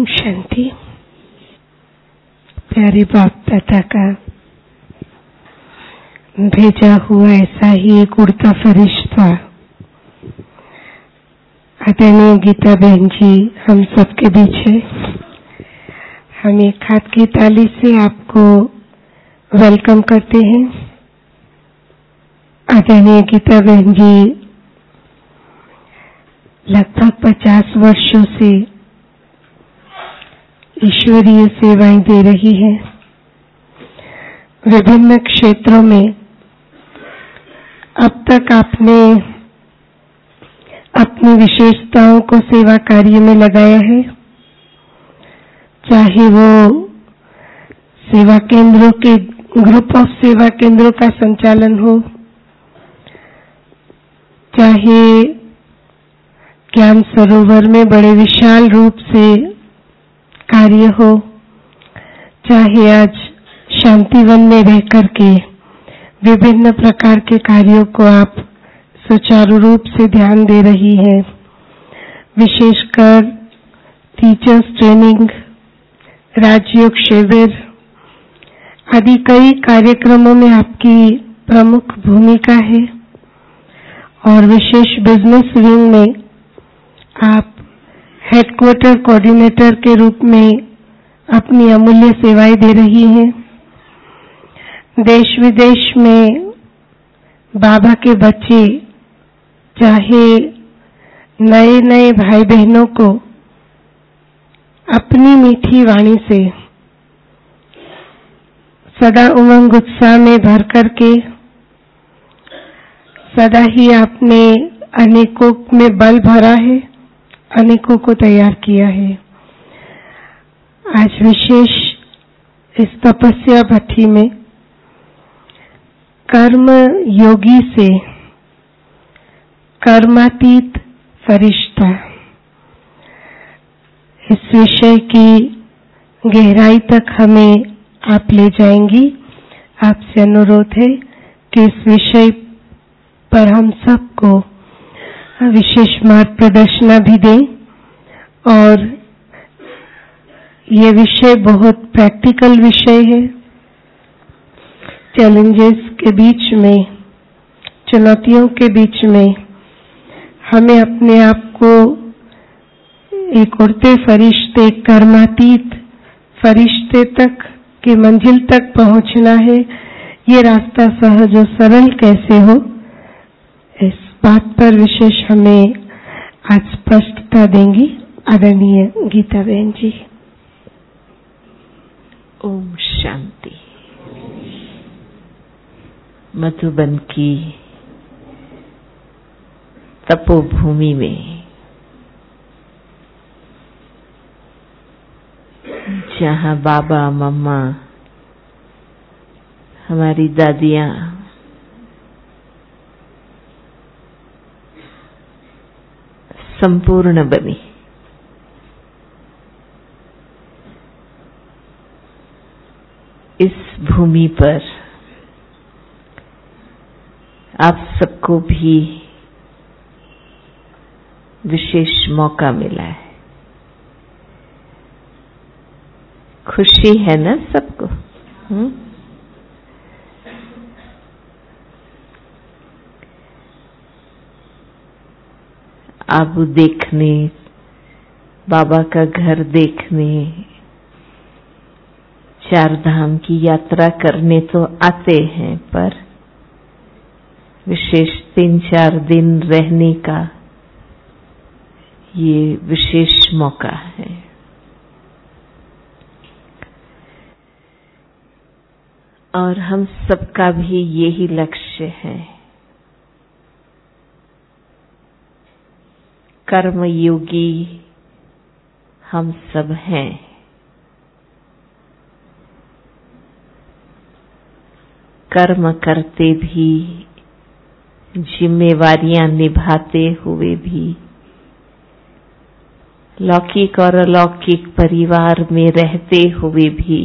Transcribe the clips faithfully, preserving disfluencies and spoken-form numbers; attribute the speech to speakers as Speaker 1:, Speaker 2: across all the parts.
Speaker 1: शांति। प्यारे बाप दादा का भेजा हुआ ऐसा ही एक उड़ता फरिश्ता आदरणीय गीता बहन जी हम सबके बीच है। हम एक हाथ की ताली से आपको वेलकम करते हैं। आदरणीय गीता बहन जी लगभग पचास वर्षों से ईश्वरीय सेवाएं दे रही है। विभिन्न क्षेत्रों में अब तक आपने अपनी विशेषताओं को सेवा कार्य में लगाया है, चाहे वो सेवा केंद्रों के ग्रुप ऑफ सेवा केंद्रों का संचालन हो, चाहे ज्ञान सरोवर में बड़े विशाल रूप से कार्य हो, चाहे आज शांतिवन में रह करके विभिन्न प्रकार के कार्यों को आप सुचारू रूप से ध्यान दे रही है। विशेषकर टीचर्स ट्रेनिंग, राजयोग शिविर आदि कई कार्यक्रमों में आपकी प्रमुख भूमिका है और विशेष बिजनेस विंग में आप हेडक्वार्टर कोऑर्डिनेटर के रूप में अपनी अमूल्य सेवाएं दे रही हैं। देश विदेश में बाबा के बच्चे चाहे नए नए भाई बहनों को अपनी मीठी वाणी से सदा उमंग उत्साह में भर करके सदा ही आपने अनेकों में बल भरा है, अनेकों को तैयार किया है। आज विशेष इस तपस्या भट्ठी में कर्म योगी से कर्मातीत फरिश्ता, इस विषय की गहराई तक हमें आप ले जाएंगी। आपसे अनुरोध है कि इस विषय पर हम सबको विशेष मार्ग प्रदर्शना भी दें और ये विषय बहुत प्रैक्टिकल विषय है। चैलेंजेस के बीच में, चुनौतियों के बीच में हमें अपने आप को एक उड़ते फरिश्ते, कर्मातीत फरिश्ते तक की मंजिल तक पहुंचना है। ये रास्ता सहज और सरल कैसे हो, इस बात पर विशेष हमें आज स्पष्टता देंगी आदरणीय गीता बहन जी।
Speaker 2: ओम शांति। मधुबन की तपोभूमि में जहाँ बाबा मम्मा, हमारी दादियाँ संपूर्ण बनी, इस भूमि पर आप सबको भी विशेष मौका मिला है। खुशी है ना सबको? हुँ? आबू देखने, बाबा का घर देखने, चार धाम की यात्रा करने तो आते हैं, पर विशेष तीन चार दिन रहने का ये विशेष मौका है। और हम सबका भी यही लक्ष्य है। कर्मयोगी हम सब हैं। कर्म करते भी, जिम्मेवारियां निभाते हुए भी, लौकिक और अलौकिक परिवार में रहते हुए भी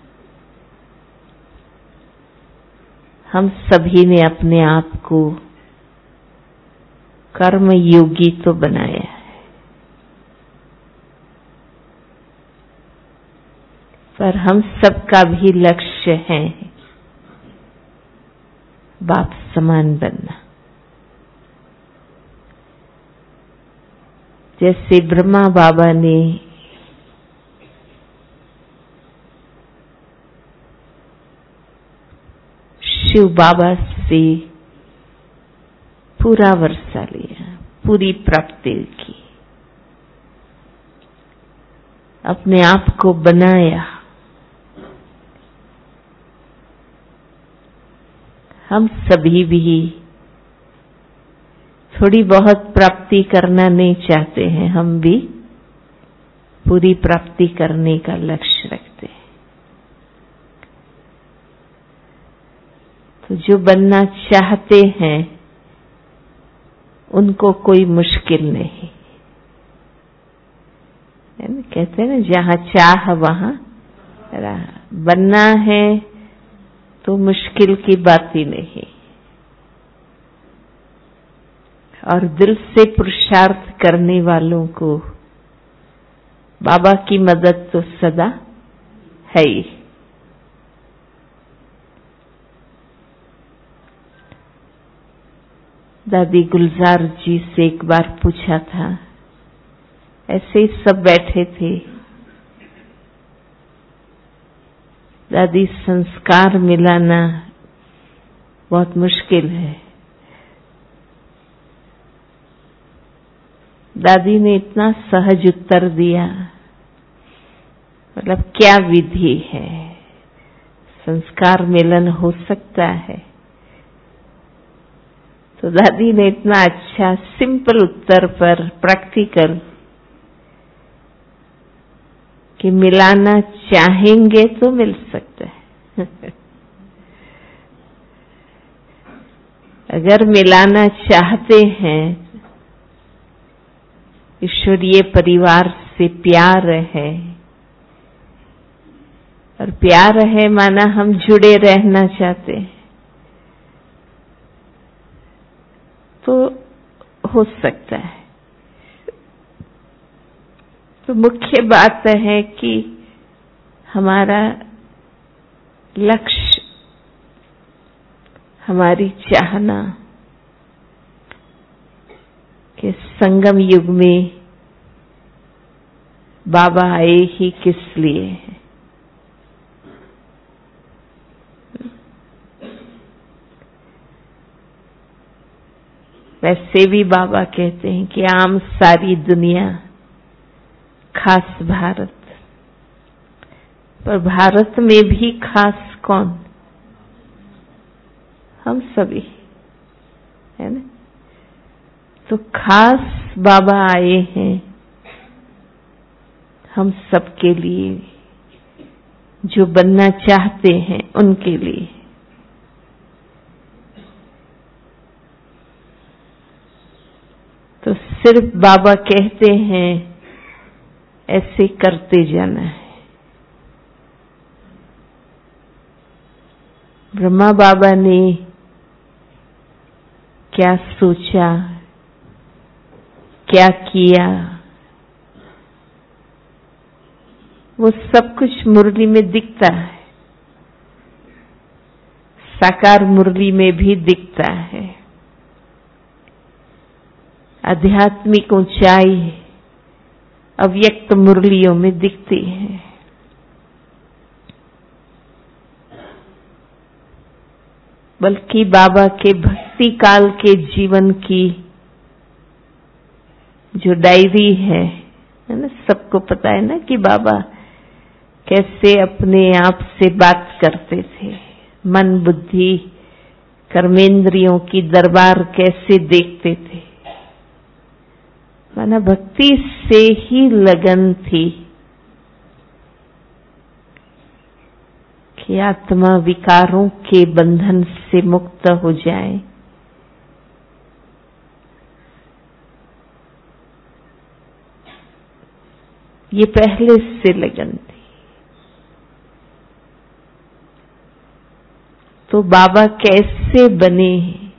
Speaker 2: हम सभी ने अपने आप को कर्म योगी तो बनाया है। पर हम सबका भी लक्ष्य है बाप समान बनना। जैसे ब्रह्मा बाबा ने शिव बाबा से पूरा वर्षा लिया, पूरी प्राप्ति की, अपने आप को बनाया, हम सभी भी थोड़ी बहुत प्राप्ति करना नहीं चाहते हैं, हम भी पूरी प्राप्ति करने का लक्ष्य रखते हैं। तो जो बनना चाहते हैं उनको कोई मुश्किल नहीं है ना। कहते हैं ना, जहां चाह वहां राह। बनना है तो मुश्किल की बात ही नहीं, और दिल से पुरुषार्थ करने वालों को बाबा की मदद तो सदा है ही। दादी गुलजार जी से एक बार पूछा था, ऐसे ही सब बैठे थे, दादी संस्कार मिलाना बहुत मुश्किल है। दादी ने इतना सहज उत्तर दिया, मतलब क्या विधि है, संस्कार मिलन हो सकता है? तो दादी ने इतना अच्छा सिंपल उत्तर पर प्रैक्टिकल कि मिलाना चाहेंगे तो मिल सकता है अगर मिलाना चाहते हैं, ईश्वरीय परिवार से प्यार है, और प्यार है माना हम जुड़े रहना चाहते हैं, तो हो सकता है। तो मुख्य बात है कि हमारा लक्ष्य, हमारी चाहना कि संगम युग में बाबा आए ही किस लिए है। वैसे भी बाबा कहते हैं कि आम सारी दुनिया, खास भारत, पर भारत में भी खास कौन? हम सभी, है ना। तो खास बाबा आए हैं हम सबके लिए, जो बनना चाहते हैं उनके लिए। तो सिर्फ बाबा कहते हैं ऐसे करते जाना है। ब्रह्मा बाबा ने क्या सोचा, क्या किया, वो सब कुछ मुरली में दिखता है, साकार मुरली में भी दिखता है। आध्यात्मिक ऊंचाई अव्यक्त मुरलियों में दिखती है। बल्कि बाबा के भक्ति काल के जीवन की जो डायरी है, है ना, सबको पता है ना कि बाबा कैसे अपने आप से बात करते थे, मन बुद्धि कर्मेंद्रियों की दरबार कैसे देखते थे। माना भक्ति से ही लगन थी कि आत्मा विकारों के बंधन से मुक्त हो जाए। ये पहले से लगन थी। तो बाबा कैसे बने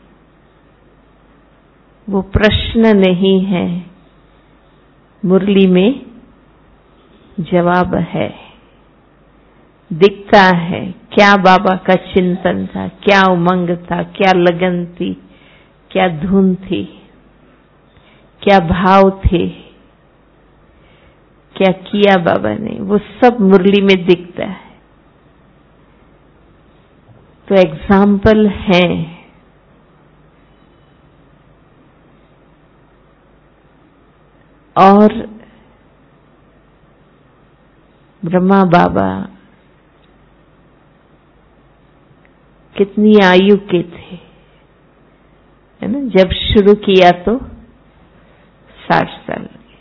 Speaker 2: वो प्रश्न नहीं है, मुरली में जवाब है। दिखता है क्या बाबा का चिंतन था, क्या उमंग था, क्या लगन थी, क्या धुन थी, क्या भाव थे, क्या किया बाबा ने, वो सब मुरली में दिखता है। तो एग्जाम्पल है। और ब्रह्मा बाबा कितनी आयु के थे, है ना? जब शुरू किया तो साठ साल के।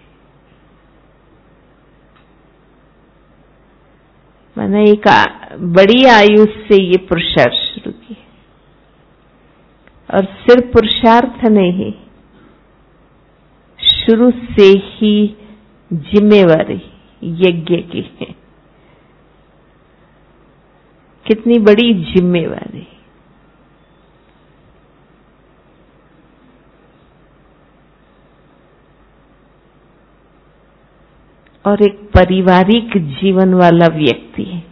Speaker 2: मैंने एक बड़ी आयु से ये पुरुषार्थ शुरू किया। और सिर्फ पुरुषार्थ नहीं, शुरू से ही जिम्मेवारी यज्ञ की है। कितनी बड़ी जिम्मेवारी। और एक पारिवारिक जीवन वाला व्यक्ति है।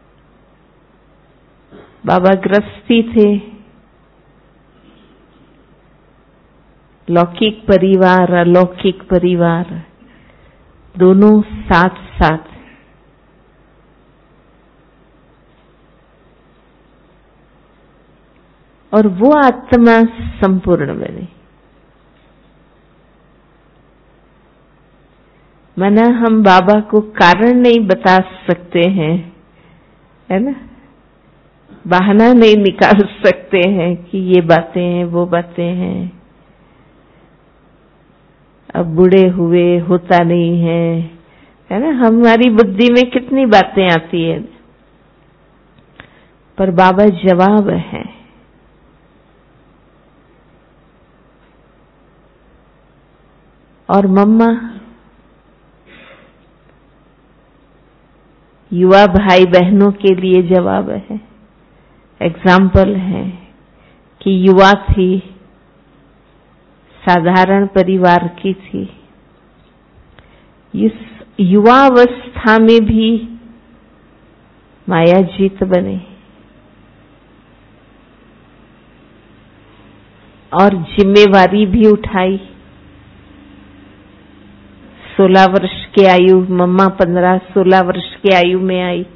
Speaker 2: बाबा गृहस्थी थे, लौकिक परिवार अलौकिक परिवार दोनों साथ साथ। और वो आत्मा संपूर्ण बने। माना हम बाबा को कारण नहीं बता सकते हैं, है ना? बहाना नहीं निकाल सकते हैं कि ये बातें हैं वो बातें हैं, अब बूढ़े हुए होता नहीं है, है ना? हमारी बुद्धि में कितनी बातें आती है, पर बाबा जवाब है। और मम्मा युवा भाई बहनों के लिए जवाब है, एग्जाम्पल है कि युवा थी, साधारण परिवार की थी। इस युवा अवस्था में भी माया जीत बने और जिम्मेवारी भी उठाई। सोलह वर्ष की आयु, मम्मा पंद्रह सोलह वर्ष की आयु में आई।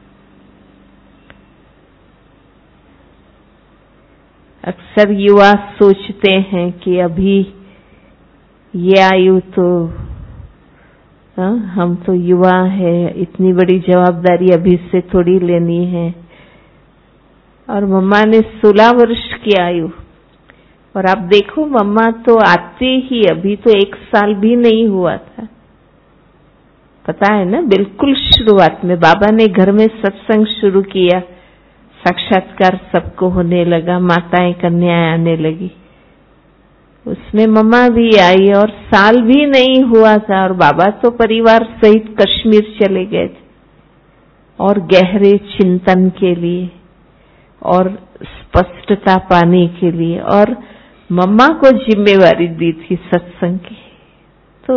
Speaker 2: अक्सर युवा सोचते हैं कि अभी ये आयु तो हाँ, हम तो युवा है, इतनी बड़ी जवाबदारी अभी से थोड़ी लेनी है। और मम्मा ने सोलह वर्ष की आयु, और आप देखो मम्मा तो आते ही अभी तो एक साल भी नहीं हुआ था, पता है ना? बिल्कुल शुरुआत में बाबा ने घर में सत्संग शुरू किया, साक्षात्कार सबको होने लगा, माताएं कन्याएं आने लगी, उसमें मम्मा भी आई और साल भी नहीं हुआ था। और बाबा तो परिवार सहित कश्मीर चले गए थे और गहरे चिंतन के लिए और स्पष्टता पाने के लिए, और मम्मा को जिम्मेवारी दी थी सत्संग की। तो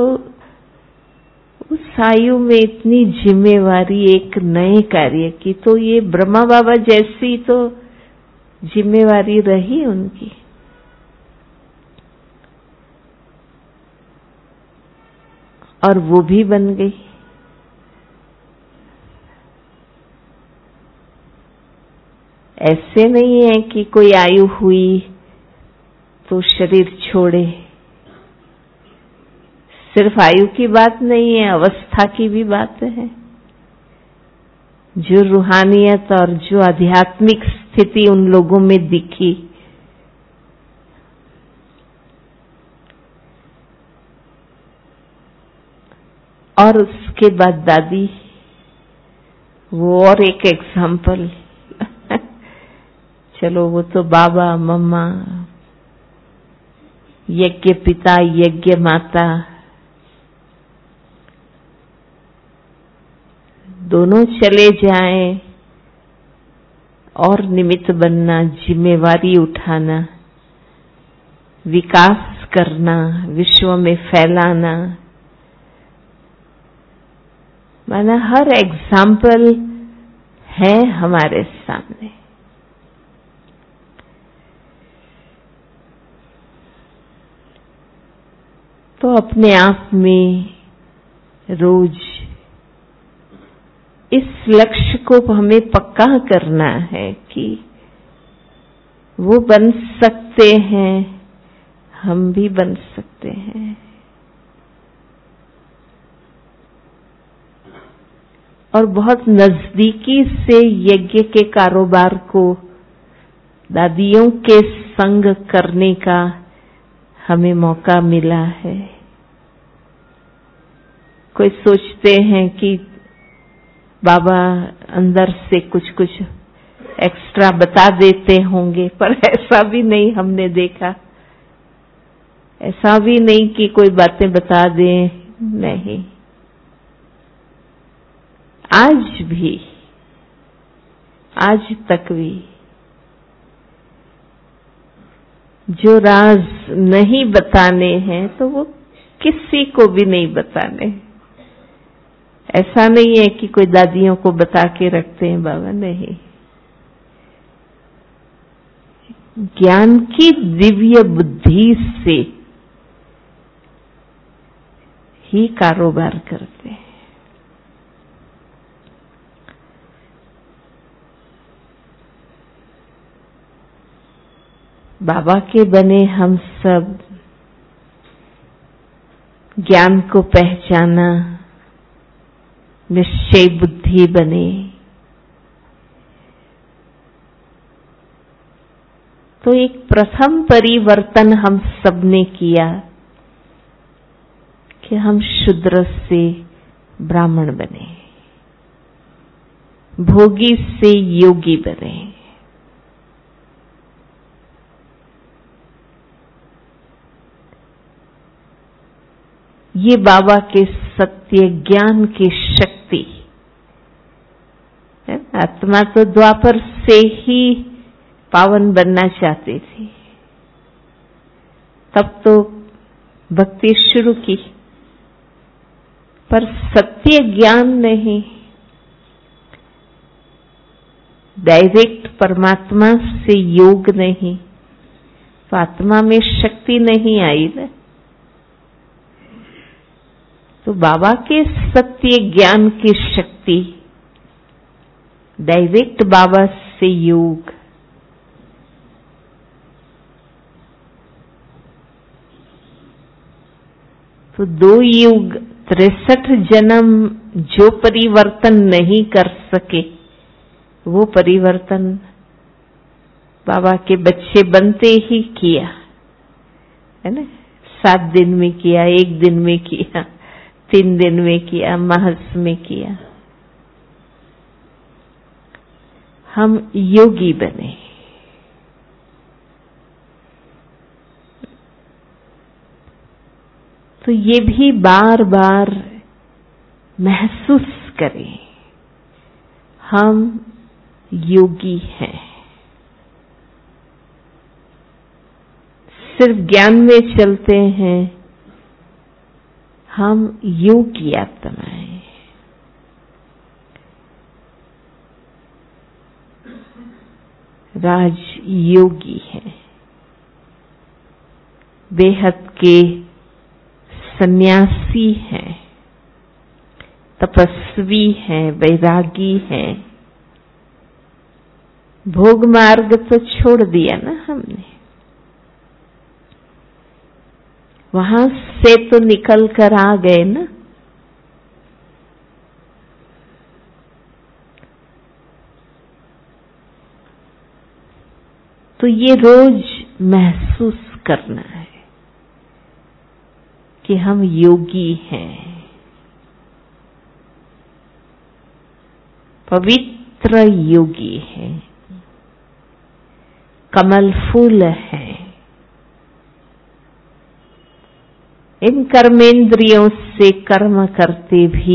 Speaker 2: उस आयु में इतनी जिम्मेवारी एक नए कार्य की, तो ये ब्रह्मा बाबा जैसी तो जिम्मेवारी रही उनकी। और वो भी बन गई। ऐसे नहीं है कि कोई आयु हुई तो शरीर छोड़े। सिर्फ आयु की बात नहीं है, अवस्था की भी बात है। जो रूहानियत और जो आध्यात्मिक स्थिति उन लोगों में दिखी, और उसके बाद दादी, वो और एक एग्जाम्पल। चलो वो तो बाबा मम्मा, यज्ञ पिता यज्ञ माता, दोनों चले जाएं और निमित्त बनना, जिम्मेवारी उठाना, विकास करना, विश्व में फैलाना। माना हर एग्जाम्पल है हमारे सामने। तो अपने आप में रोज इस लक्ष्य को हमें पक्का करना है कि वो बन सकते हैं, हम भी बन सकते हैं। और बहुत नजदीकी से यज्ञ के कारोबार को दादियों के संग करने का हमें मौका मिला है। कोई सोचते हैं कि बाबा अंदर से कुछ कुछ एक्स्ट्रा बता देते होंगे, पर ऐसा भी नहीं हमने देखा। ऐसा भी नहीं कि कोई बातें बता दें, नहीं। आज भी, आज तक भी जो राज नहीं बताने हैं तो वो किसी को भी नहीं बताने। ऐसा नहीं है कि कोई दादियों को बता के रखते हैं बाबा, नहीं। ज्ञान की दिव्य बुद्धि से ही कारोबार करते हैं। बाबा के बने हम सब ज्ञान को पहचाना, निश्चय बुद्धि बने, तो एक प्रथम परिवर्तन हम सब ने किया कि हम शूद्र से ब्राह्मण बने, भोगी से योगी बने। ये बाबा के सत्य ज्ञान की शक्ति है। आत्मा तो द्वापर से ही पावन बनना चाहती थी, तब तो भक्ति शुरू की, पर सत्य ज्ञान नहीं, डायरेक्ट परमात्मा से योग नहीं, तो आत्मा में शक्ति नहीं आई ना। तो बाबा के सत्य ज्ञान की शक्ति, डायरेक्ट बाबा से योग, तो दो युग तिरसठ जन्म जो परिवर्तन नहीं कर सके, वो परिवर्तन बाबा के बच्चे बनते ही किया है ना। सात दिन में किया, एक दिन में किया, तीन दिन में किया, महस में किया। हम योगी बने। तो ये भी बार बार महसूस करें, हम योगी हैं। सिर्फ ज्ञान में चलते हैं, हम योगी आत्मा हैं। राज योगी है, बेहद के सन्यासी हैं, तपस्वी हैं, वैरागी हैं। भोग मार्ग तो छोड़ दिया ना हमने, वहां से तो निकल कर आ गए ना। तो ये रोज महसूस करना है कि हम योगी हैं, पवित्र योगी हैं, कमल फूल हैं। इन कर्मेंद्रियों से कर्म करते भी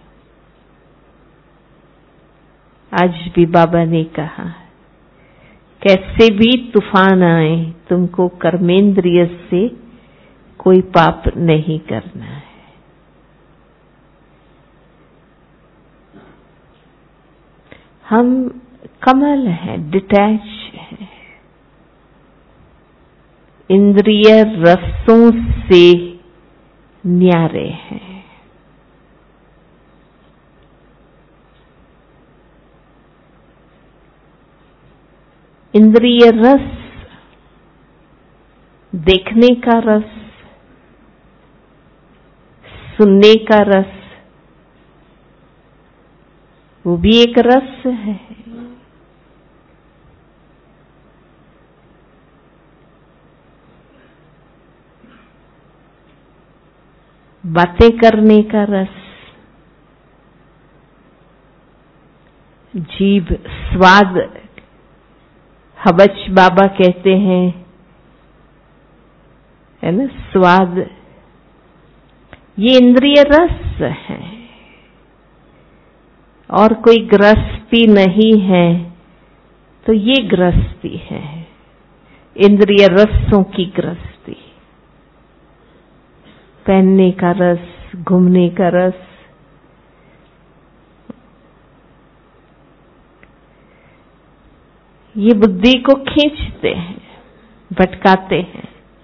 Speaker 2: आज भी बाबा ने कहा, कैसे भी तूफान आए, तुमको कर्मेंद्रिय से कोई पाप नहीं करना है। हम कमल हैं, डिटैच हैं, इंद्रिय रसों से न्यारे हैं। इंद्रिय रस, देखने का रस, सुनने का रस, वो भी एक रस है। बातें करने का रस, जीभ स्वाद, हबच बाबा कहते हैं, है ना, स्वाद, ये इंद्रिय रस है। और कोई गृहस्थी नहीं है तो ये गृहस्थी है, इंद्रिय रसों की गृहस्थी। पहनने का रस, घूमने का रस, ये बुद्धि को खींचते हैं, भटकाते हैं।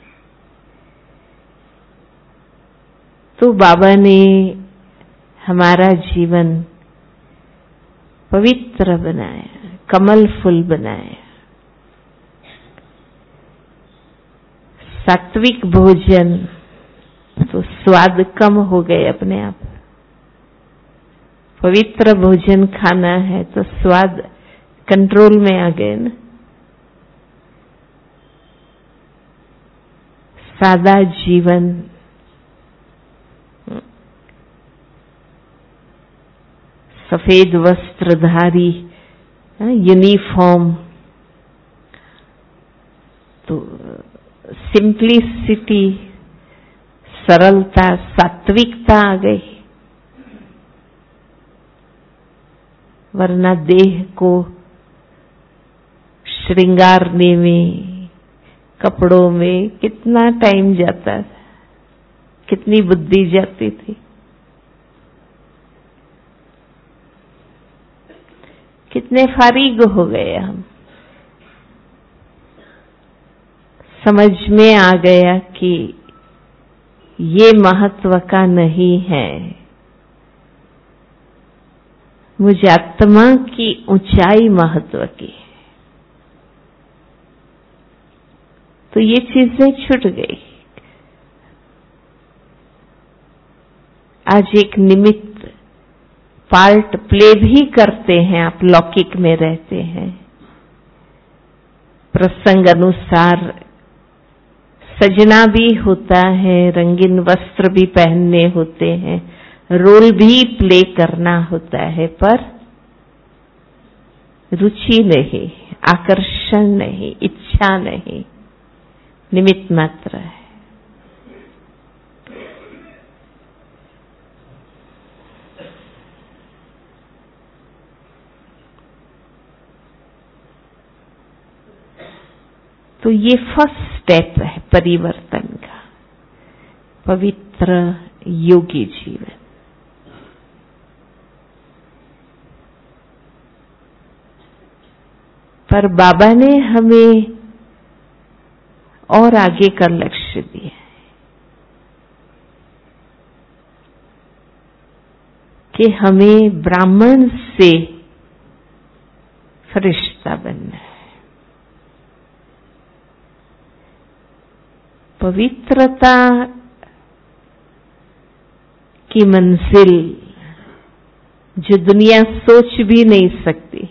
Speaker 2: तो बाबा ने हमारा जीवन पवित्र बनाया, कमल फूल बनाया। सात्विक भोजन तो स्वाद कम हो गए अपने आप। पवित्र भोजन खाना है तो स्वाद कंट्रोल में आ गए ना। सादा जीवन, सफेद वस्त्रधारी, यूनिफॉर्म, तो सिंप्लिसिटी, सरलता, सात्विकता आ गई। वरना देह को श्रृंगारने में, कपड़ों में कितना टाइम जाता था, कितनी बुद्धि जाती थी। कितने फारिग हो गए हम। समझ में आ गया कि ये महत्व का नहीं है, मुझे आत्मा की ऊंचाई महत्व की। तो ये चीजें छूट गई। आज एक निमित्त पार्ट प्ले भी करते हैं, आप लौकिक में रहते हैं, प्रसंग अनुसार सजना भी होता है, रंगीन वस्त्र भी पहनने होते हैं, रोल भी प्ले करना होता है, पर रुचि नहीं, आकर्षण नहीं, इच्छा नहीं, निमित्त मात्र है। तो ये फर्स्ट स्टेप है परिवर्तन का, पवित्र योगी जीवन। पर बाबा ने हमें और आगे का लक्ष्य दिया है कि हमें ब्राह्मण से फरिश्ता बनना है। पवित्रता की मंजिल जो दुनिया सोच भी नहीं सकती,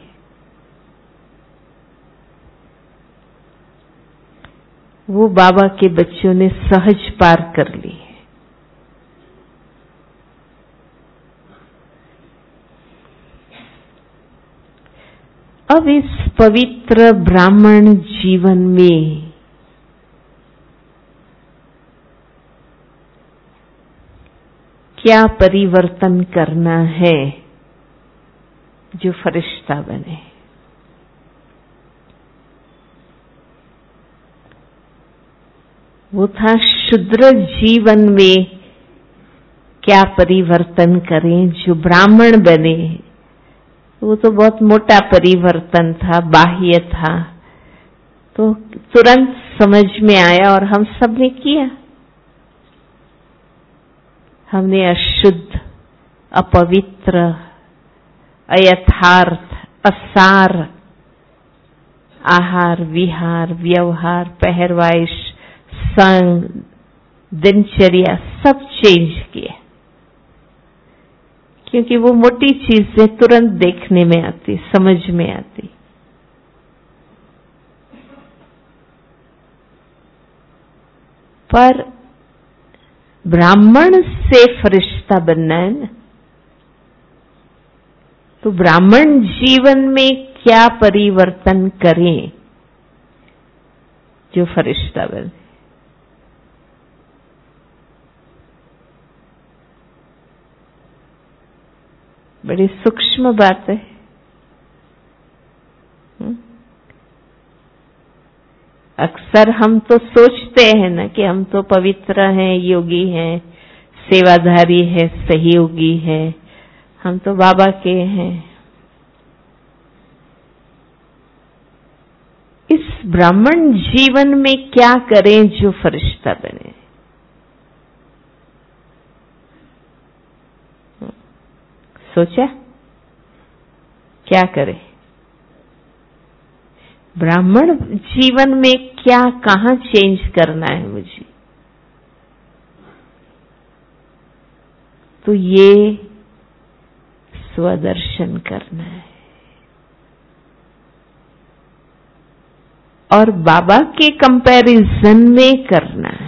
Speaker 2: वो बाबा के बच्चों ने सहज पार कर ली है। अब इस पवित्र ब्राह्मण जीवन में क्या परिवर्तन करना है जो फरिश्ता बने। वो था शूद्र जीवन में क्या परिवर्तन करें जो ब्राह्मण बने, तो वो तो बहुत मोटा परिवर्तन था, बाह्य था, तो तुरंत समझ में आया और हम सब ने किया। हमने अशुद्ध, अपवित्र, अयथार्थ, असार आहार, विहार, व्यवहार, पहरवाइश, संग, दिनचर्या सब चेंज किया, क्योंकि वो मोटी चीजें तुरंत देखने में आती, समझ में आती। पर ब्राह्मण से फरिश्ता बनना है ना, तो ब्राह्मण जीवन में क्या परिवर्तन करें जो फरिश्ता बने। बड़ी सूक्ष्म बात है। अक्सर हम तो सोचते हैं ना कि हम तो पवित्र हैं, योगी हैं, सेवाधारी है, सहयोगी है, हम तो बाबा के हैं। इस ब्राह्मण जीवन में क्या करें जो फरिश्ता बने। सोचा क्या करें? ब्राह्मण जीवन में क्या, कहां चेंज करना है मुझे? तो ये स्वदर्शन करना है और बाबा के कंपैरिजन में करना है,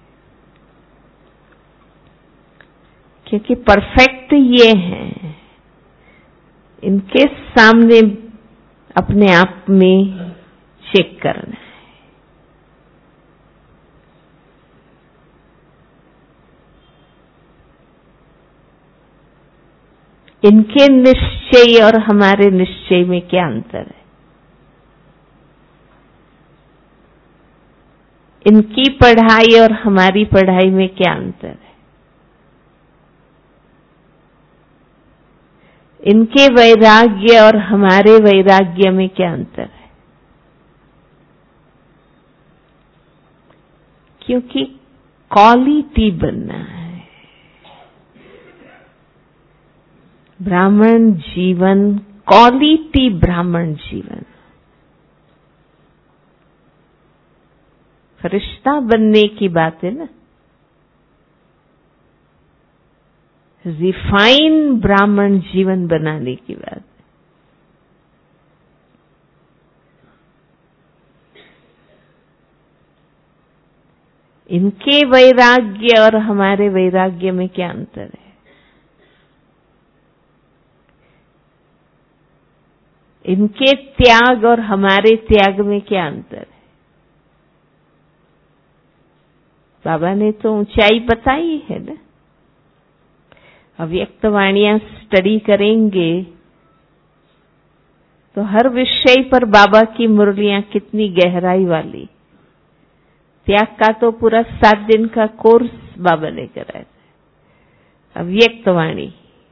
Speaker 2: क्योंकि परफेक्ट ये हैं, इनके सामने अपने आप में चेक करना है। इनके निश्चय और हमारे निश्चय में क्या अंतर है? इनकी पढ़ाई और हमारी पढ़ाई में क्या अंतर है? इनके वैराग्य और हमारे वैराग्य में क्या अंतर है? क्योंकि क्वालिटी बनना है। ब्राह्मण जीवन, क्वालिटी ब्राह्मण जीवन। फरिश्ता बनने की बात है ना, रिफाइन ब्राह्मण जीवन बनाने की बात है। इनके वैराग्य और हमारे वैराग्य में क्या अंतर है? इनके त्याग और हमारे त्याग में क्या अंतर है? बाबा ने तो ऊंचाई बताई है ना। अव्यक्त वाणियां स्टडी करेंगे तो हर विषय पर बाबा की मुरलियां कितनी गहराई वाली। त्याग का तो पूरा सात दिन का कोर्स बाबा लेकर आए थे। अव्यक्त वाणी,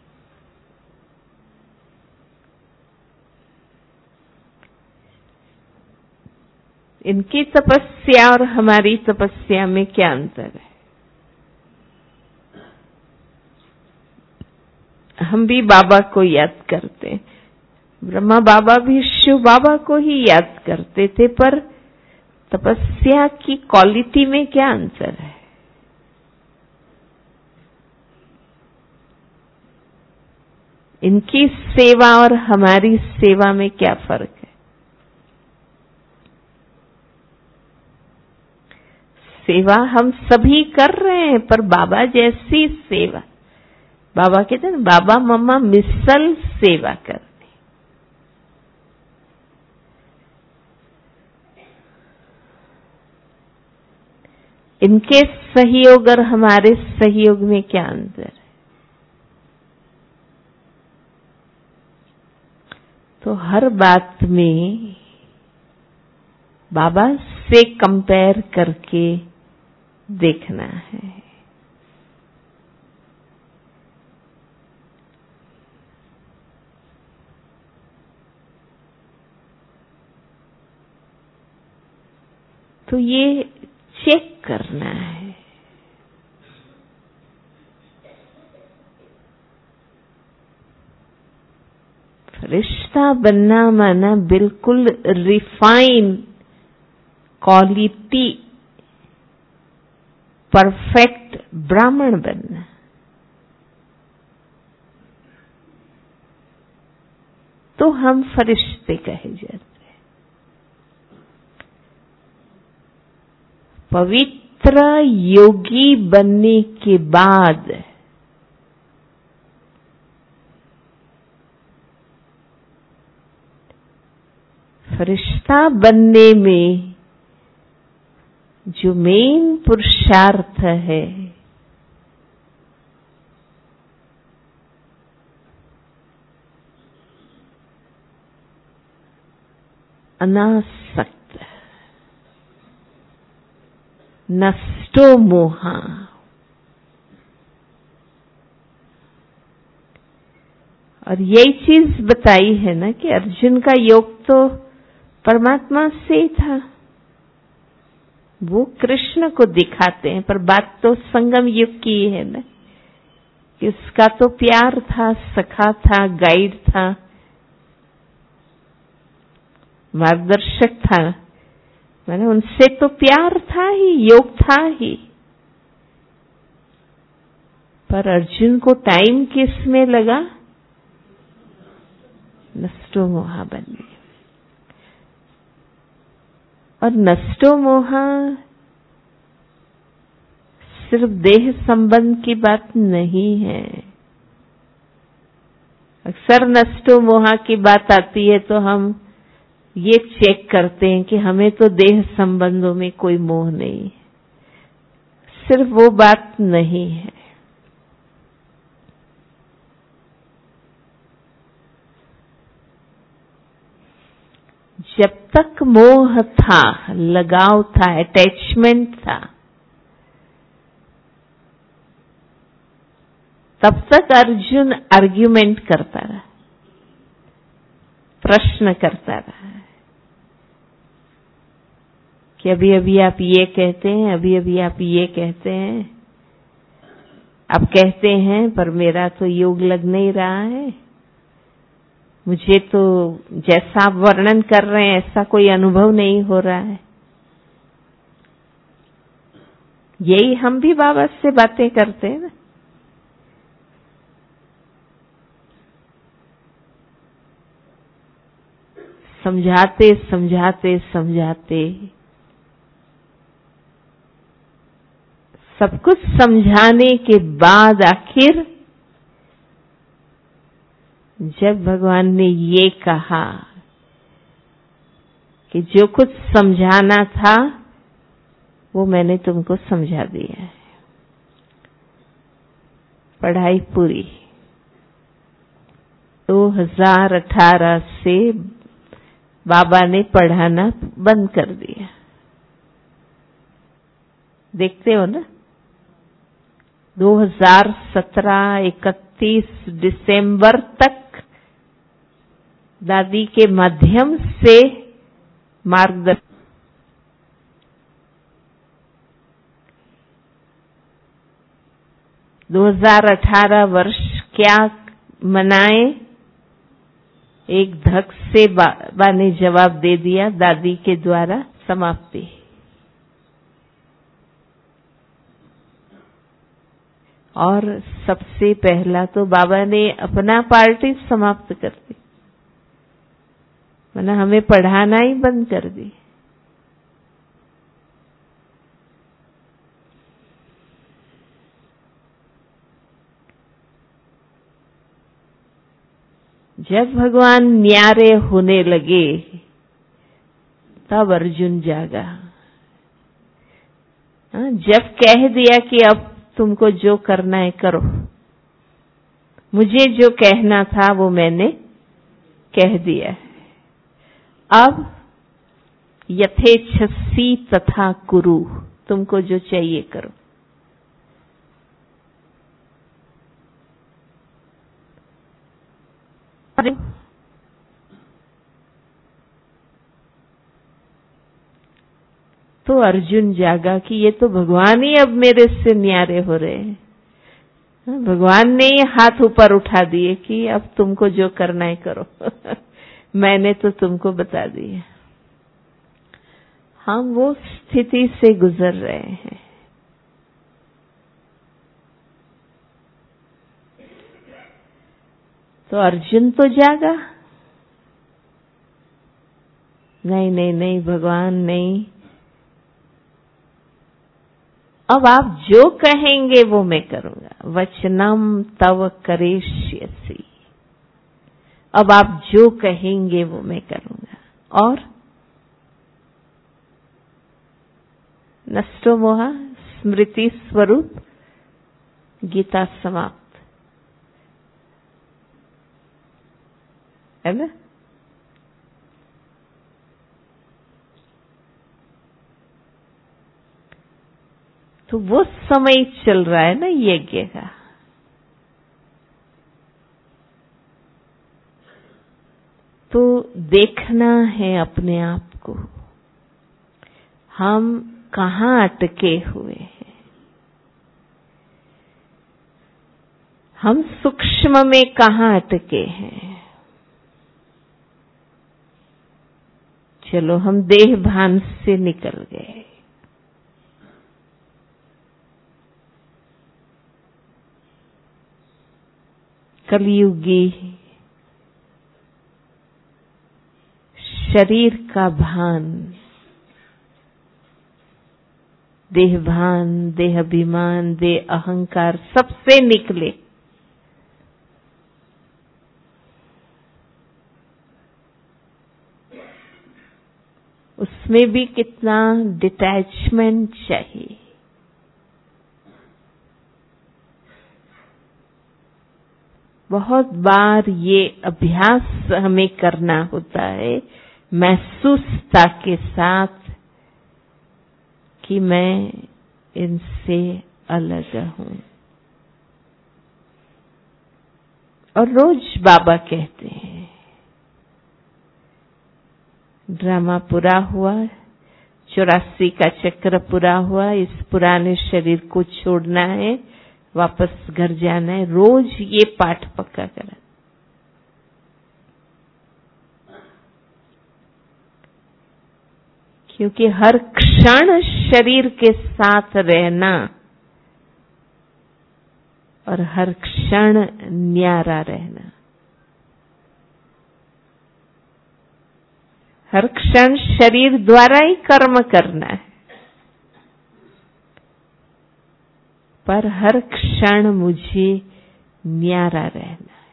Speaker 2: इनकी तपस्या और हमारी तपस्या में क्या अंतर है? हम भी बाबा को याद करते हैं, ब्रह्मा बाबा भी शिव बाबा को ही याद करते थे, पर तपस्या की क्वालिटी में क्या अंतर है? इनकी सेवा और हमारी सेवा में क्या फर्क है? सेवा हम सभी कर रहे हैं, पर बाबा जैसी सेवा, बाबा कहते हैं बाबा मम्मा मिसल सेवा करनी। इनके सहयोग और हमारे सहयोग में क्या अंतर है? तो हर बात में बाबा से कंपेयर करके देखना है। तो ये चेक करना है। फरिश्ता बनना माना बिल्कुल रिफाइन क्वालिटी परफेक्ट ब्राह्मण बनना। तो हम फरिश्ते कहे जाते हैं। पवित्र योगी बनने के बाद फरिश्ता बनने में जो मेन पुरुषार्थ है अनासक्त, नष्टो मोहा। और यही चीज बताई है ना कि अर्जुन का योग तो परमात्मा से ही था। वो कृष्ण को दिखाते हैं, पर बात तो संगम युग की है ना कि उसका तो प्यार था, सखा था, गाइड था, मार्गदर्शक था। मैंने उनसे तो प्यार था ही, योग था ही। पर अर्जुन को टाइम किस में लगा? नष्टो मोहा बनने। और नष्टो मोहा सिर्फ देह संबंध की बात नहीं है। अक्सर नष्टो मोहा की बात आती है तो हम ये चेक करते हैं कि हमें तो देह संबंधों में कोई मोह नहीं। सिर्फ वो बात नहीं है। जब तक मोह था, लगाव था, अटैचमेंट था, तब तक अर्जुन आर्ग्यूमेंट करता रहा, प्रश्न करता रहा कि अभी अभी आप ये कहते हैं, अभी अभी आप ये कहते हैं, आप कहते हैं पर मेरा तो योग लग नहीं रहा है, मुझे तो जैसा आप वर्णन कर रहे हैं ऐसा कोई अनुभव नहीं हो रहा है। यही हम भी बाबा से बातें करते हैं ना। समझाते समझाते समझाते सब कुछ समझाने के बाद आखिर जब भगवान ने ये कहा कि जो कुछ समझाना था वो मैंने तुमको समझा दिया है, पढ़ाई पूरी। दो हज़ार अठारह से बाबा ने पढ़ाना बंद कर दिया। देखते हो ना, दो हज़ार सत्रह इकतीस दिसंबर तक दादी के माध्यम से मार्गदर्शन। दो हज़ार अठारह वर्ष क्या मनाए, एक धक से बाबा ने जवाब दे दिया, दादी के द्वारा समाप्ति। और सबसे पहला तो बाबा ने अपना पार्टी समाप्त कर दी, वरना हमें पढ़ाना ही बंद कर दी। जब भगवान न्यारे होने लगे तब अर्जुन जागा। जब कह दिया कि अब तुमको जो करना है करो, मुझे जो कहना था वो मैंने कह दिया है, अब यथेच्छसी तथा कुरु, तुमको जो चाहिए करो। तो अर्जुन जागा कि ये तो भगवान ही अब मेरे से न्यारे हो रहे हैं। भगवान ने ही हाथ ऊपर उठा दिए कि अब तुमको जो करना है करो। मैंने तो तुमको बता दिया। हम वो स्थिति से गुजर रहे हैं। तो अर्जुन तो जागा, नहीं नहीं नहीं भगवान नहीं, अब आप जो कहेंगे वो मैं करूंगा। वचनम तव करिष्यसि, अब आप जो कहेंगे वो मैं करूंगा। और नष्टो मोह स्मृति स्वरूप गीता समाप्त, है ना। तो वो समय चल रहा है ना यज्ञ का। तो देखना है अपने आप को, हम कहाँ अटके हुए हैं। हम सूक्ष्म में कहाँ अटके हैं। चलो हम देह भान से निकल गए, कलयुगी शरीर का भान, देह भान, देह अभिमान, देह अहंकार सबसे निकले। उसमें भी कितना डिटैचमेंट चाहिए। बहुत बार ये अभ्यास हमें करना होता है महसूसता के साथ कि मैं इनसे अलग हूं। और रोज बाबा कहते हैं ड्रामा पूरा हुआ, चौरासी का चक्र पूरा हुआ, इस पुराने शरीर को छोड़ना है, वापस घर जाना है। रोज ये पाठ पक्का करा। क्योंकि हर क्षण शरीर के साथ रहना और हर क्षण न्यारा रहना, हर क्षण शरीर द्वारा ही कर्म करना है, पर हर क्षण मुझे न्यारा रहना है।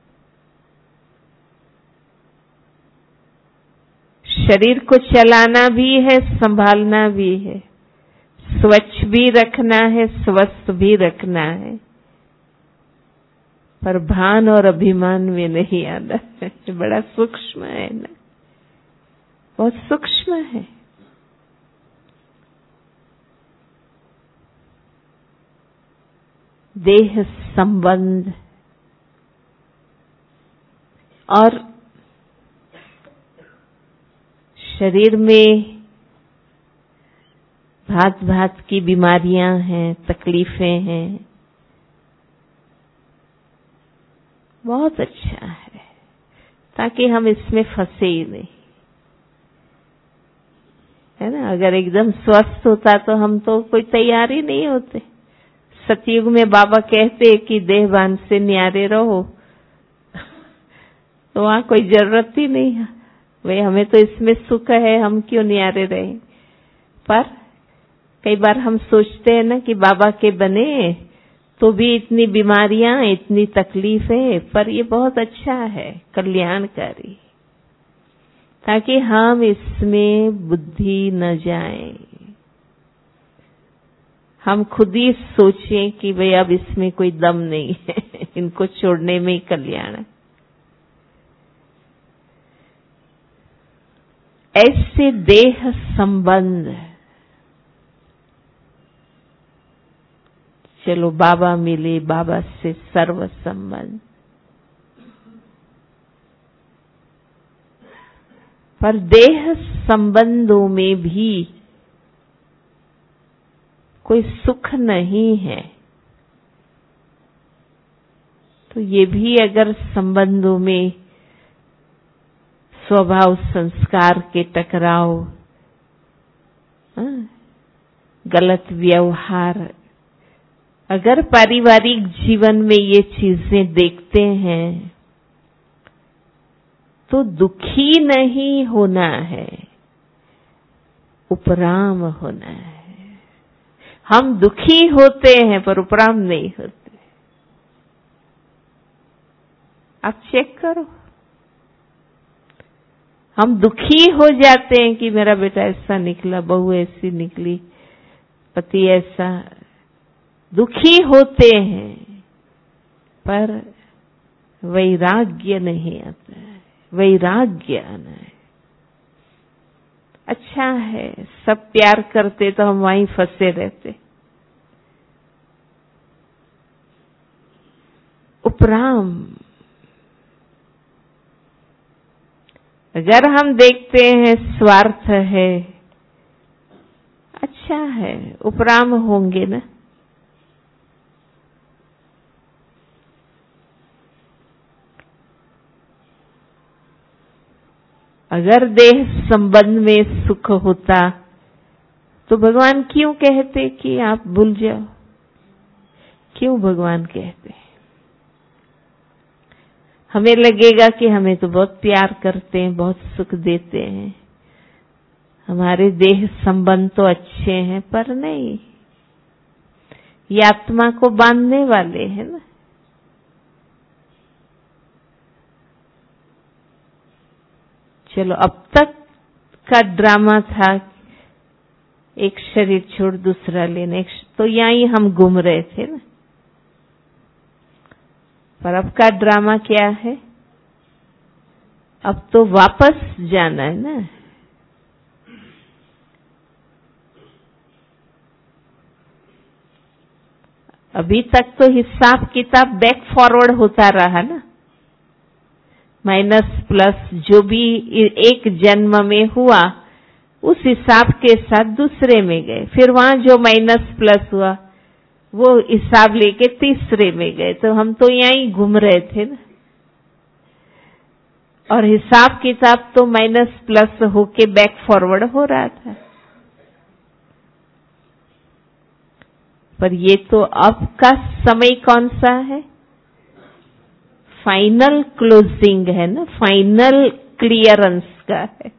Speaker 2: शरीर को चलाना भी है, संभालना भी है, स्वच्छ भी रखना है, स्वस्थ भी रखना है, पर भान और अभिमान में नहीं आना है। बड़ा सूक्ष्म है ना, बहुत सूक्ष्म है। देह संबंध और शरीर में भांत भांत की बीमारियां हैं, तकलीफें हैं। बहुत अच्छा है ताकि हम इसमें फंसे ही नहीं, है ना। अगर एकदम स्वस्थ होता तो हम तो कोई तैयार ही नहीं होते। सतयुग में बाबा कहते कि देहभान से न्यारे रहो, तो वहां कोई जरूरत ही नहीं है। भाई हमें तो इसमें सुख है, हम क्यों न्यारे रहे। पर कई बार हम सोचते हैं ना कि बाबा के बने तो भी इतनी बीमारियां, इतनी तकलीफें, पर ये बहुत अच्छा है, कल्याणकारी, ताकि हम इसमें बुद्धि न जाए। हम खुद ही सोचें कि भाई अब इसमें कोई दम नहीं है, इनको छोड़ने में ही कल्याण है। ऐसे देह संबंध, चलो बाबा मिले, बाबा से सर्व संबंध, पर देह संबंधों में भी कोई सुख नहीं है। तो ये भी अगर संबंधों में स्वभाव संस्कार के टकराव, गलत व्यवहार, अगर पारिवारिक जीवन में ये चीजें देखते हैं तो दुखी नहीं होना है, उपराम होना है। हम दुखी होते हैं पर उपराम नहीं होते। आप चेक करो, हम दुखी हो जाते हैं कि मेरा बेटा ऐसा निकला, बहू ऐसी निकली, पति ऐसा, दुखी होते हैं पर वैराग्य नहीं आता है। वैराग्य आना है। अच्छा है, सब प्यार करते तो हम वहीं फंसे रहते। उपराम, अगर हम देखते हैं स्वार्थ है, अच्छा है, उपराम होंगे ना। अगर देह संबंध में सुख होता तो भगवान क्यों कहते कि आप भूल जाओ? क्यों भगवान कहते? हमें लगेगा कि हमें तो बहुत प्यार करते हैं, बहुत सुख देते हैं, हमारे देह संबंध तो अच्छे हैं, पर नहीं, ये आत्मा को बांधने वाले हैं ना। चलो, अब तक का ड्रामा था एक शरीर छोड़ दूसरा लेने, तो यहीं हम घूम रहे थे ना। पर अब का ड्रामा क्या है? अब तो वापस जाना है ना। अभी तक तो हिसाब किताब बैक फॉरवर्ड होता रहा ना, माइनस प्लस जो भी एक जन्म में हुआ उस हिसाब के साथ दूसरे में गए, फिर वहां जो माइनस प्लस हुआ वो हिसाब लेके तीसरे में गए। तो हम तो यहीं घूम रहे थे ना, और हिसाब किताब तो माइनस प्लस होके बैक फॉरवर्ड हो रहा था। पर ये तो अब का समय कौन सा है? फाइनल क्लोजिंग है ना, फाइनल क्लियरेंस का है।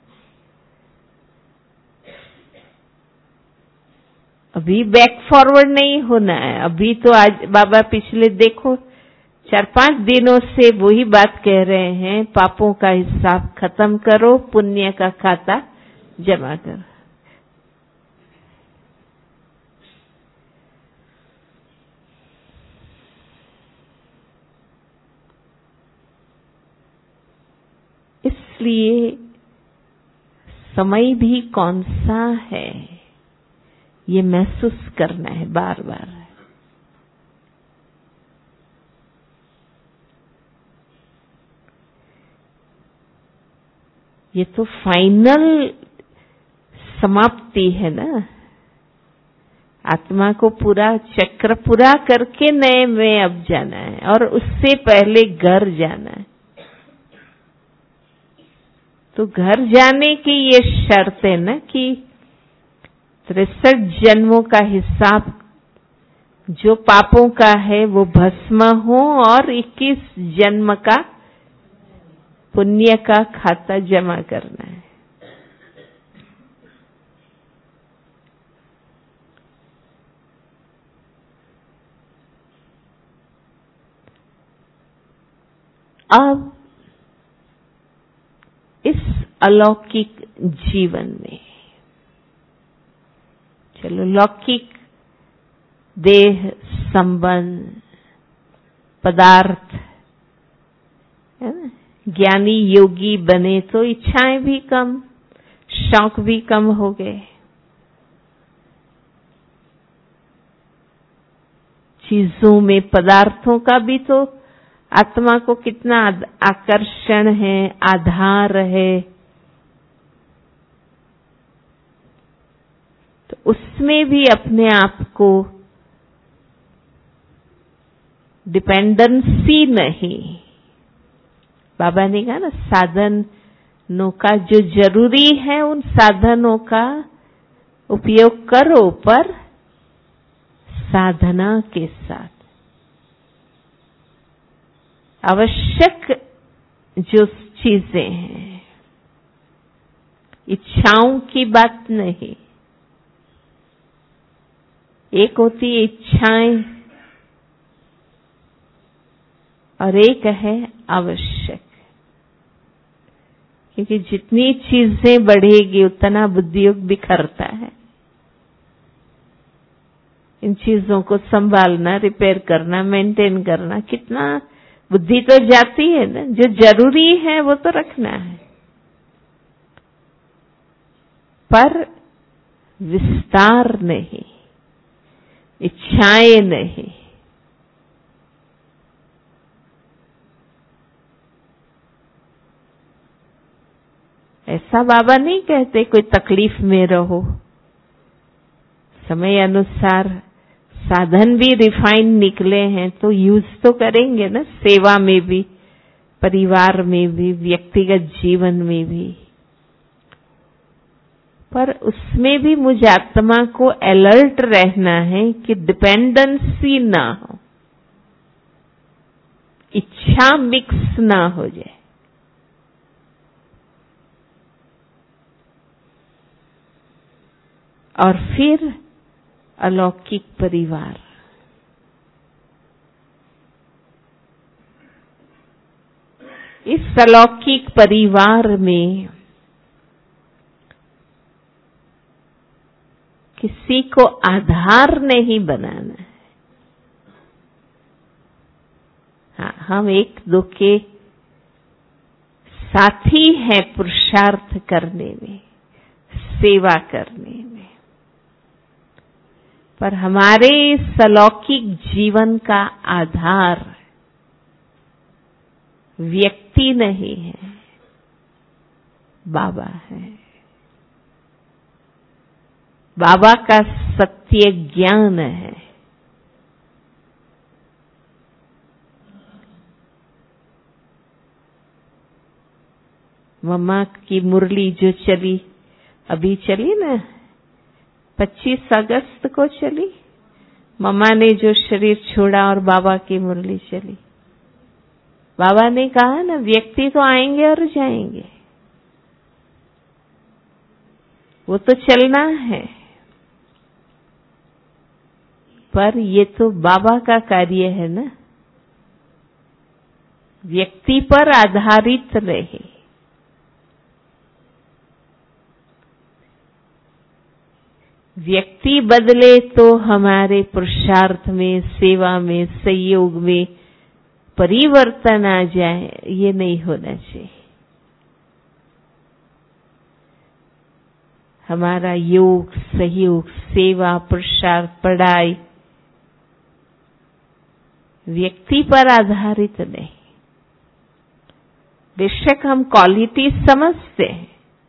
Speaker 2: अभी बैक फॉरवर्ड नहीं होना है। अभी तो आज बाबा पिछले देखो चार पांच दिनों से वही बात कह रहे हैं, पापों का हिसाब खत्म करो, पुण्य का खाता जमा करो। इसलिए समय भी कौन सा है ये महसूस करना है बार बार। ये तो फाइनल समाप्ति है ना, आत्मा को पूरा चक्र पूरा करके नए में अब जाना है, और उससे पहले घर जाना है। तो घर जाने की ये शर्त है ना कि तिरसठ जन्मों का हिसाब जो पापों का है वो भस्म हो, और इक्कीस जन्म का पुण्य का खाता जमा करना है। अब इस अलौकिक जीवन में, चलो लौकिक देह संबंध पदार्थ है ना, ज्ञानी योगी बने तो इच्छाएं भी कम, शौक भी कम हो गए, चीजों में पदार्थों का भी तो आत्मा को कितना आकर्षण है, आधार है। तो उसमें भी अपने आप को डिपेंडेंसी नहीं। बाबा ने कहा ना, साधनों का जो जरूरी है उन साधनों का उपयोग करो, पर साधना के साथ। आवश्यक जो चीजें हैं, इच्छाओं की बात नहीं। एक होती है इच्छाएं और एक है आवश्यक। क्योंकि जितनी चीजें बढ़ेगी उतना बुद्धियोग बिखरता है। इन चीजों को संभालना, रिपेयर करना, मेंटेन करना, कितना बुद्धि तो जाती है ना। जो जरूरी है वो तो रखना है, पर विस्तार नहीं, इच्छाएं नहीं। ऐसा बाबा नहीं कहते कोई तकलीफ में रहो। समय अनुसार साधन भी रिफाइन निकले हैं तो यूज तो करेंगे ना, सेवा में भी, परिवार में भी, व्यक्तिगत जीवन में भी। पर उसमें भी मुझ आत्मा को अलर्ट रहना है कि डिपेंडेंसी ना हो, इच्छा मिक्स ना हो जाए। और फिर अलौकिक परिवार। इस अलौकिक परिवार में किसी को आधार नहीं बनाना है। हाँ, हम एक दो के साथी हैं पुरुषार्थ करने में, सेवा करने में, पर हमारे इस अलौकिक जीवन का आधार व्यक्ति नहीं है, बाबा है। बाबा का सत्य ज्ञान है। मम्मा की मुरली जो चली, अभी चली ना, पच्चीस अगस्त को चली, मम्मा ने जो शरीर छोड़ा और बाबा की मुरली चली। बाबा ने कहा ना, व्यक्ति तो आएंगे और जाएंगे, वो तो चलना है, पर ये तो बाबा का कार्य है ना, व्यक्ति पर आधारित रहे। व्यक्ति बदले तो हमारे पुरुषार्थ में, सेवा में, सहयोग में परिवर्तन आ जाए, ये नहीं होना चाहिए। हमारा योग, सहयोग, सेवा, पुरुषार्थ, पढ़ाई व्यक्ति पर आधारित नहीं। बेशक हम क्वालिटी समझते हैं,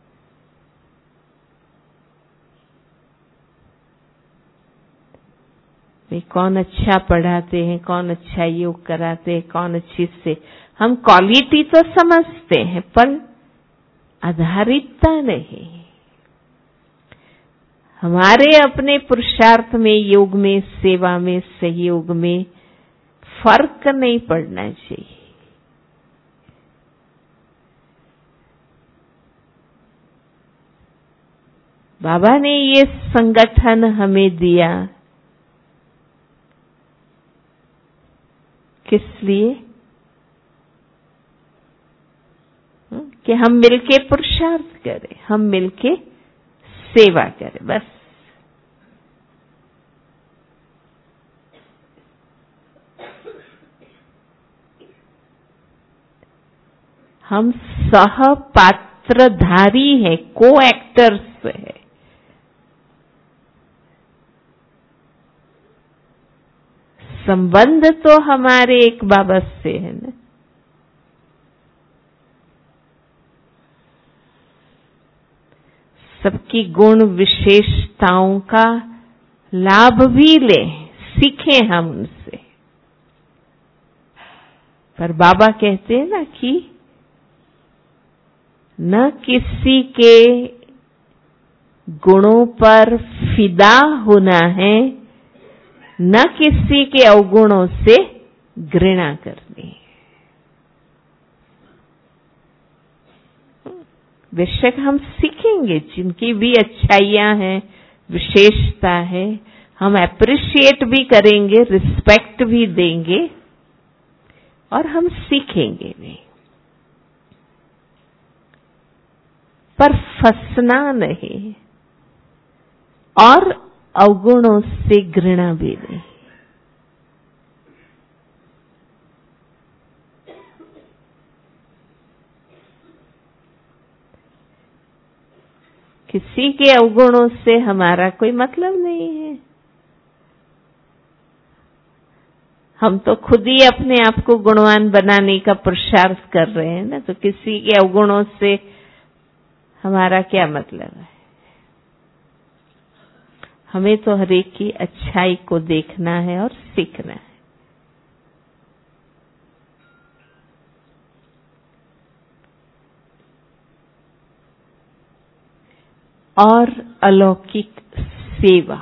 Speaker 2: वे कौन अच्छा पढ़ाते हैं, कौन अच्छा योग कराते हैं, कौन अच्छी से, हम क्वालिटी तो समझते हैं, पर आधारितता नहीं। हमारे अपने पुरुषार्थ में, योग में, सेवा में, सहयोग में फर्क नहीं पड़ना चाहिए। बाबा ने ये संगठन हमें दिया, किस लिए? कि हम मिलके पुरुषार्थ करें, हम मिलके सेवा करें, बस। हम सहपात्रधारी हैं, को एक्टर्स हैं। संबंध तो हमारे एक बाबा से है ना। सबकी गुण विशेषताओं का लाभ भी लें, सीखें हम उनसे। पर बाबा कहते हैं ना कि न किसी के गुणों पर फिदा होना है, न किसी के अवगुणों से घृणा करनी है। बेशक हम सीखेंगे, जिनकी भी अच्छाइयां हैं, विशेषता है, हम अप्रिशिएट भी करेंगे, रिस्पेक्ट भी देंगे और हम सीखेंगे भी, पर फंसना नहीं और अवगुणों से घृणा भी नहीं। किसी के अवगुणों से हमारा कोई मतलब नहीं है। हम तो खुद ही अपने आप को गुणवान बनाने का पुरुषार्थ कर रहे हैं ना, तो किसी के अवगुणों से हमारा क्या मतलब है। हमें तो हर एक की अच्छाई को देखना है और सीखना है। और अलौकिक सेवा,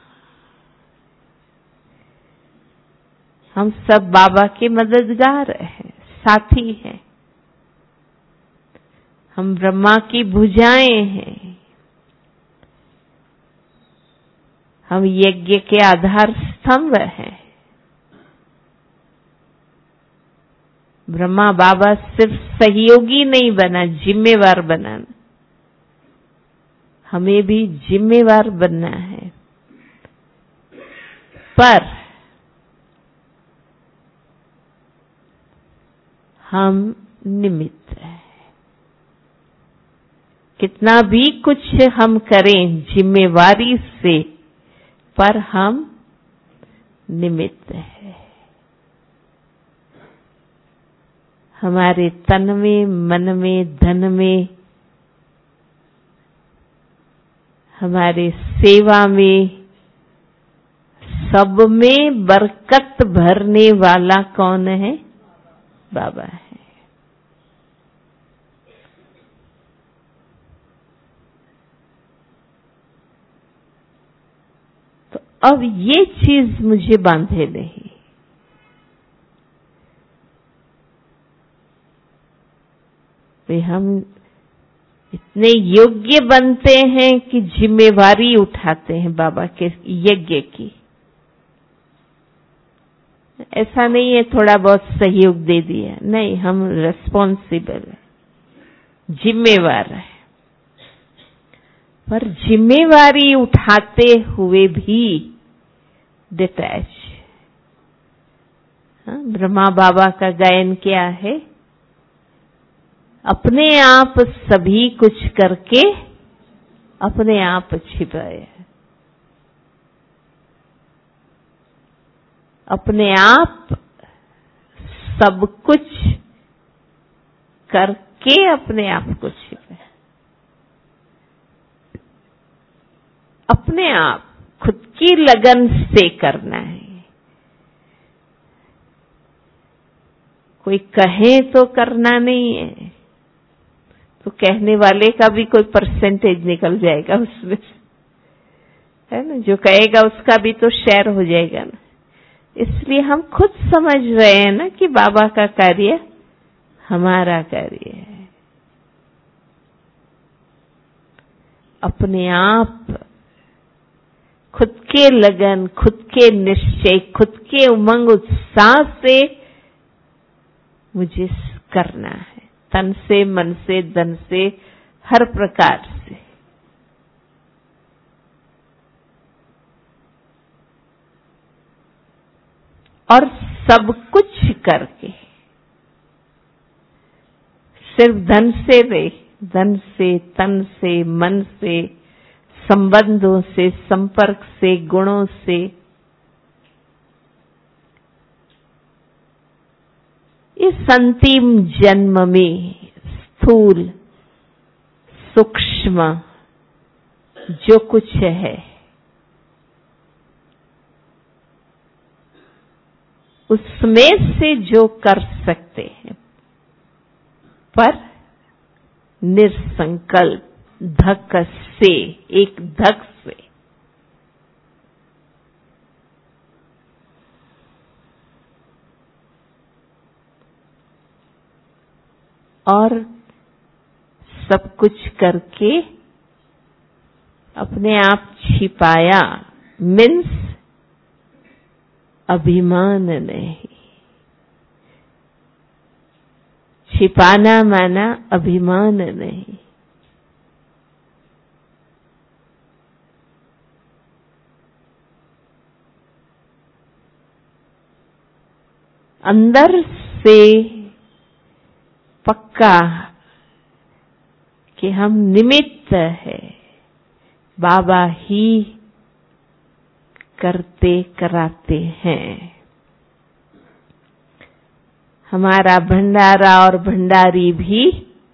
Speaker 2: हम सब बाबा के मददगार हैं, साथी हैं। हम ब्रह्मा की भुजाएं हैं, हम यज्ञ के आधार स्तंभ हैं। ब्रह्मा बाबा सिर्फ सहयोगी नहीं बना, जिम्मेवार बना। हमें भी जिम्मेवार बनना है, पर हम निमित्त हैं। कितना भी कुछ हम करें जिम्मेवारी से, पर हम निमित्त हैं। हमारे तन में, मन में, धन में, हमारे सेवा में, सब में बरकत भरने वाला कौन है? बाबा है। तो अब ये चीज मुझे बांधे नहीं। वे हम इतने योग्य बनते हैं कि जिम्मेवारी उठाते हैं बाबा के यज्ञ की। ऐसा नहीं है थोड़ा बहुत सहयोग दे दिया, नहीं, हम रिस्पॉन्सिबल है, जिम्मेवार है। पर जिम्मेवारी उठाते हुए भी डिटैच। ब्रह्मा बाबा का गायन क्या है? अपने आप सभी कुछ करके अपने आप छिपाए, अपने आप सब कुछ करके अपने आप को छिपाए, अपने आप खुद की लगन से करना है। कोई कहे तो करना नहीं है, तो कहने वाले का भी कोई परसेंटेज निकल जाएगा उसमें, है ना? जो कहेगा उसका भी तो शेयर हो जाएगा ना। इसलिए हम खुद समझ रहे हैं ना कि बाबा का कार्य हमारा कार्य है। अपने आप खुद के लगन, खुद के निश्चय, खुद के उमंग उत्साह से मुझे करना है, तन से, मन से, धन से, हर प्रकार से। और सब कुछ करके, सिर्फ धन से नहीं, धन से, तन से, मन से, संबंधों से, संपर्क से, गुणों से, इस अंतिम जन्म में स्थूल, सूक्ष्म, जो कुछ है उसमें से जो कर सकते हैं, पर निसंकल्प, धक से, एक धक से। और सब कुछ करके अपने आप छिपाया, मीन्स अभिमान नहीं। छिपाना माना अभिमान नहीं। अंदर से पक्का कि हम निमित्त है, बाबा ही करते कराते हैं। हमारा भंडारा और भंडारी भी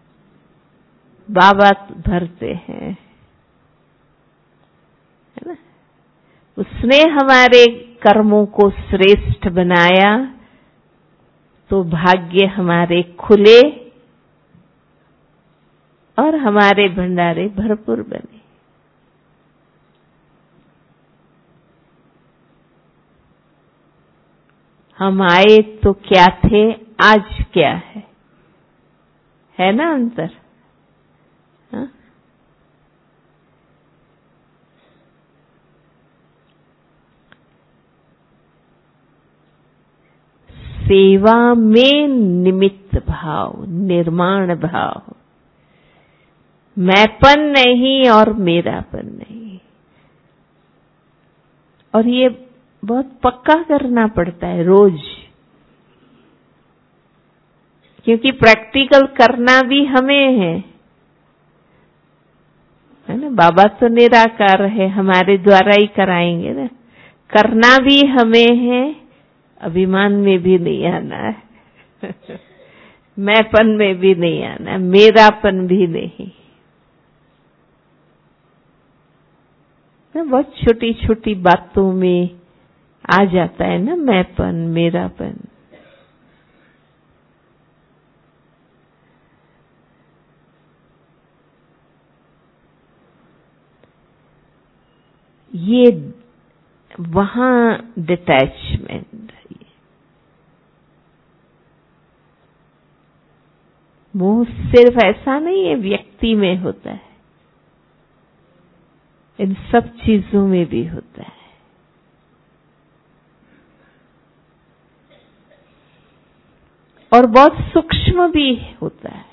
Speaker 2: बाबा भरते हैं, है ना। उसने हमारे कर्मों को श्रेष्ठ बनाया तो भाग्य हमारे खुले और हमारे भंडारे भरपूर बने। हम आए तो क्या थे, आज क्या है, है ना अंतर। हा? सेवा में निमित्त भाव, निर्माण भाव, मैंपन नहीं और मेरापन नहीं। और ये बहुत पक्का करना पड़ता है रोज, क्योंकि प्रैक्टिकल करना भी हमें है, है ना। बाबा तो निराकार है, हमारे द्वारा ही कराएंगे ना। करना भी हमें है, अभिमान में भी नहीं आना है मैंपन में भी नहीं आना, मेरापन भी नहीं। बहुत छोटी छोटी बातों में आ जाता है ना मैंपन, मेरापन। ये वहां डिटैचमेंट, मोह सिर्फ ऐसा नहीं है व्यक्ति में होता है, इन सब चीजों में भी होता है। और बहुत सूक्ष्म भी होता है।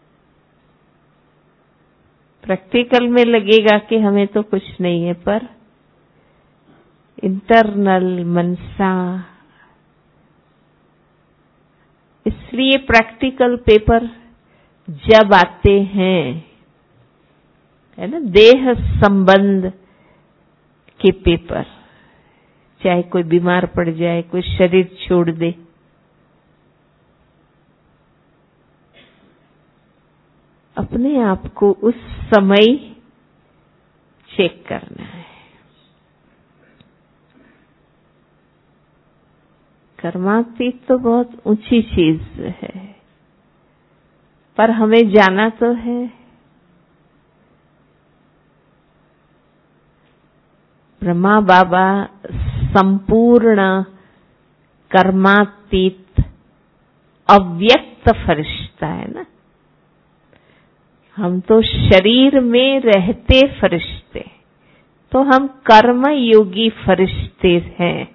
Speaker 2: प्रैक्टिकल में लगेगा कि हमें तो कुछ नहीं है, पर इंटरनल मनसा। इसलिए प्रैक्टिकल पेपर जब आते हैं, है ना, देह संबंध के पेपर, चाहे कोई बीमार पड़ जाए, कोई शरीर छोड़ दे, अपने आप को उस समय चेक करना है। कर्मातीत तो बहुत ऊंची चीज है, पर हमें जाना तो है। ब्रह्मा बाबा संपूर्ण कर्मातीत अव्यक्त फरिश्ता है ना। हम तो शरीर में रहते फरिश्ते, तो हम कर्म योगी फरिश्ते हैं।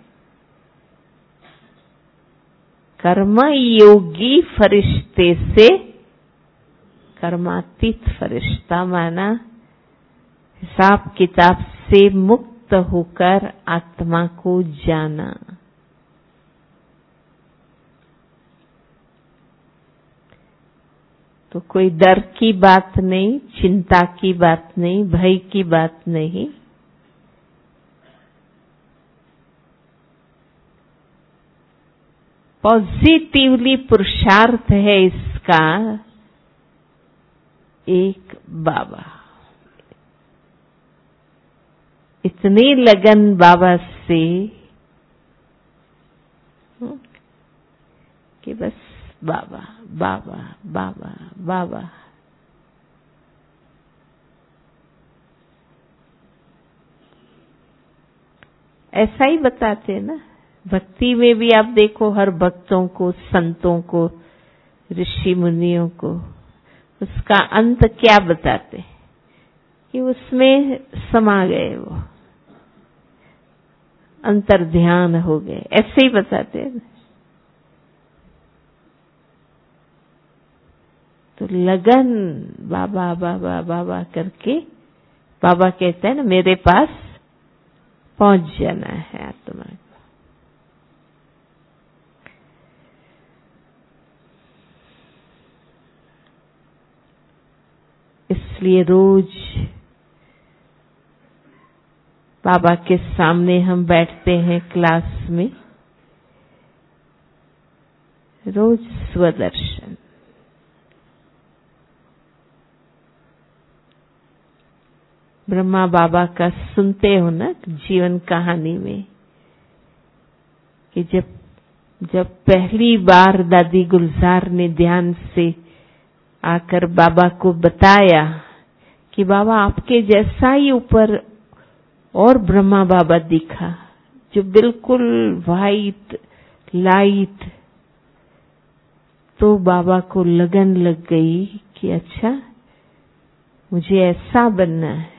Speaker 2: कर्म योगी फरिश्ते से कर्मातीत फरिश्ता माना, हिसाब किताब से मुक्त होकर आत्मा को जाना। तो कोई डर की बात नहीं, चिंता की बात नहीं, भय की बात नहीं। पॉजिटिवली पुरुषार्थ है इसका एक बाबा। इतनी लगन बाबा से कि बस बाबा बाबा बाबा बाबा। ऐसा ही बताते हैं ना, भक्ति में भी आप देखो, हर भक्तों को, संतों को, ऋषि मुनियों को उसका अंत क्या बताते हैं कि उसमें समा गए, वो अंतर ध्यान हो गए, ऐसे ही बताते हैं। तो लगन बाबा बाबा बाबा करके बाबा कहते हैं ना, मेरे पास पहुंच जाना है आत्मा को। इसलिए रोज बाबा के सामने हम बैठते हैं क्लास में, रोज स्वदर्शन। ब्रह्मा बाबा का सुनते हो ना जीवन कहानी में कि जब जब पहली बार दादी गुलजार ने ध्यान से आकर बाबा को बताया कि बाबा आपके जैसा ही ऊपर और ब्रह्मा बाबा दिखा, जो बिल्कुल वाइट लाइट, तो बाबा को लगन लग गई कि अच्छा मुझे ऐसा बनना है।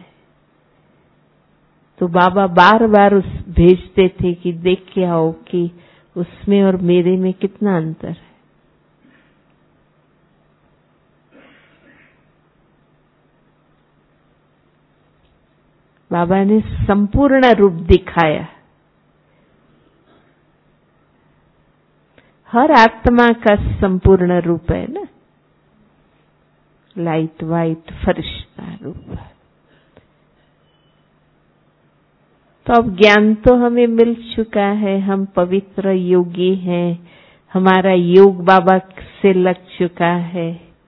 Speaker 2: तो बाबा बार बार उस भेजते थे कि देख के आओ कि उसमें और मेरे में कितना अंतर है। बाबा ने संपूर्ण रूप दिखाया। हर आत्मा का संपूर्ण रूप है ना, लाइट वाइट फरिश्ता रूप। तो अब ज्ञान तो हमें मिल चुका है, हम पवित्र योगी हैं, हमारा योग बाबा से लग चुका है,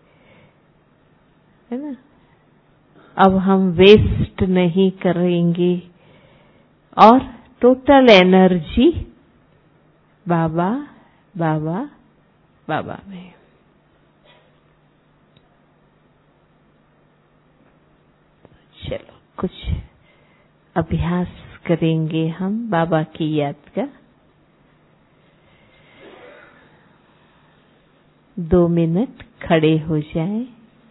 Speaker 2: है ना। अब हम वेस्ट नहीं करेंगे और टोटल एनर्जी बाबा बाबा बाबा में। चलो कुछ अभ्यास करेंगे हम बाबा की याद का। दो मिनट खड़े हो जाएं।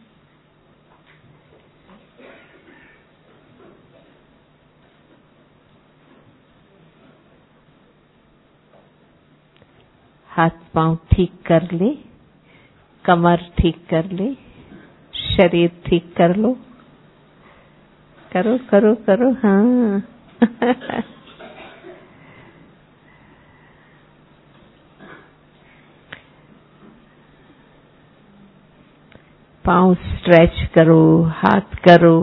Speaker 2: हाथ पांव ठीक कर ले, कमर ठीक कर ले, शरीर ठीक कर लो। करो करो करो, हाँ। पांव स्ट्रेच करो, हाथ करो,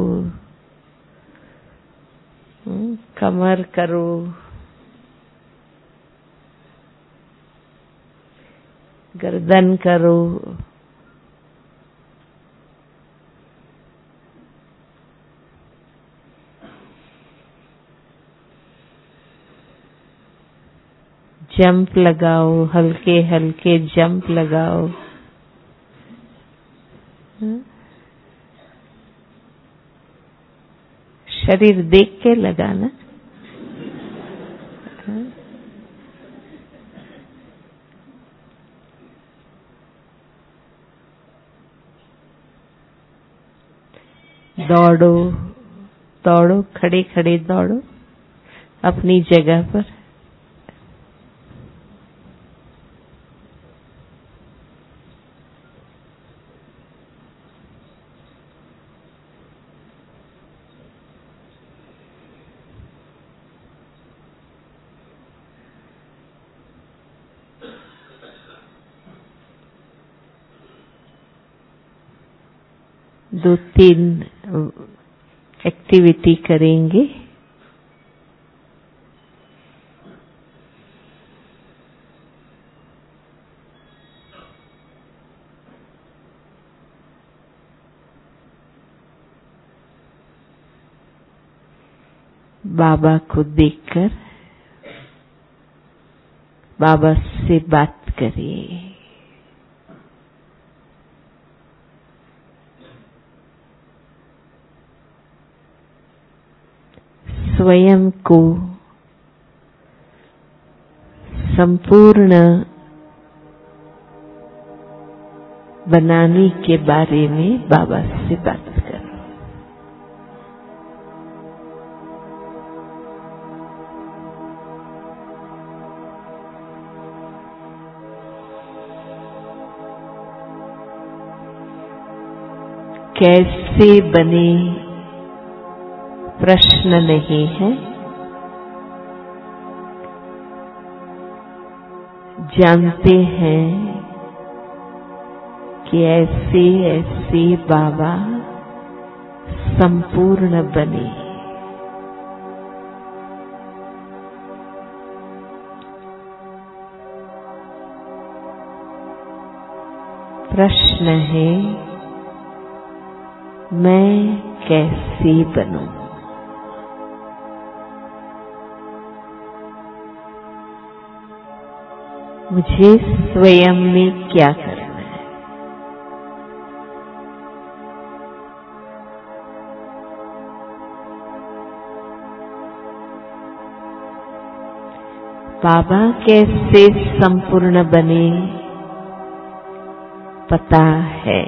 Speaker 2: कमर करो, गर्दन करो, जंप लगाओ, हल्के हल्के जंप लगाओ। शरीर देख के लगाना। दौड़ो दौड़ो, खड़े खड़े दौड़ो अपनी जगह पर। दो तीन एक्टिविटी करेंगे। बाबा को देखकर बाबा से बात करिए। स्वयं को संपूर्ण बनाने के बारे में बाबा से बात करो। कैसे बने प्रश्न नहीं है, जानते हैं कि ऐसे ऐसे बाबा संपूर्ण बने। प्रश्न है, मैं कैसे बनूं? मुझे स्वयं में क्या करना है? बाबा कैसे संपूर्ण बने पता है,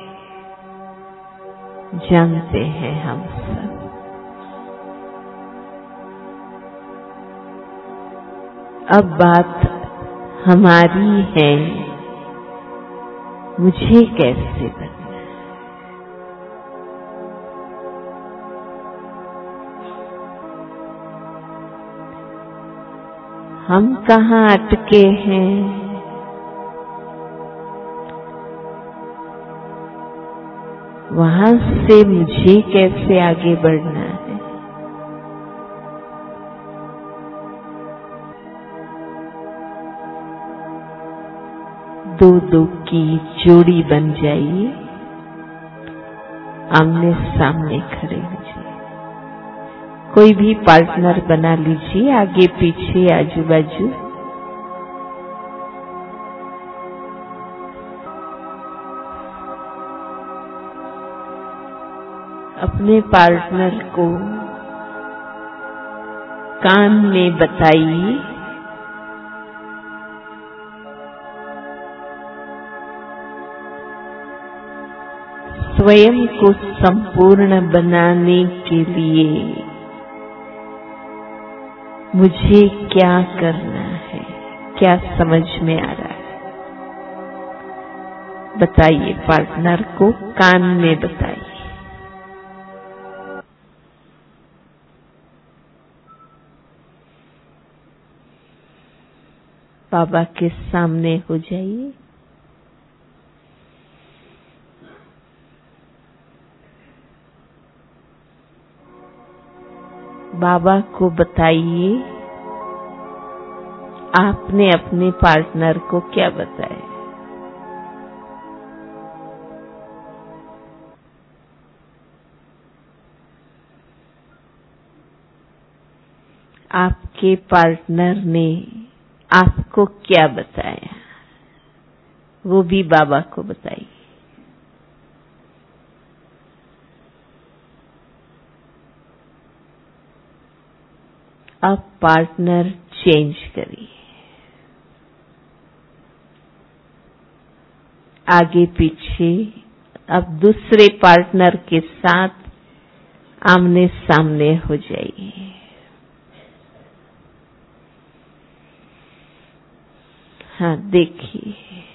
Speaker 2: जानते हैं हम सब। अब बात हमारी है, मुझे कैसे बनना है? हम कहाँ अटके हैं? वहां से मुझे कैसे आगे बढ़ना है? दो दो की जोड़ी बन जाइए, आमने सामने खड़े हो जाइए। कोई भी पार्टनर बना लीजिए, आगे पीछे आजू बाजू। अपने पार्टनर को कान में बताइए, स्वयं को संपूर्ण बनाने के लिए मुझे क्या करना है, क्या समझ में आ रहा है? बताइए, पार्टनर को कान में बताइए। बाबा के सामने हो जाइए। बाबा को बताइए आपने अपने पार्टनर को क्या बताया। आपके पार्टनर ने आपको क्या बताया, वो भी बाबा को बताइए। अब पार्टनर चेंज करिए, आगे पीछे। अब दूसरे पार्टनर के साथ आमने सामने हो जाइए। हाँ, देखिए,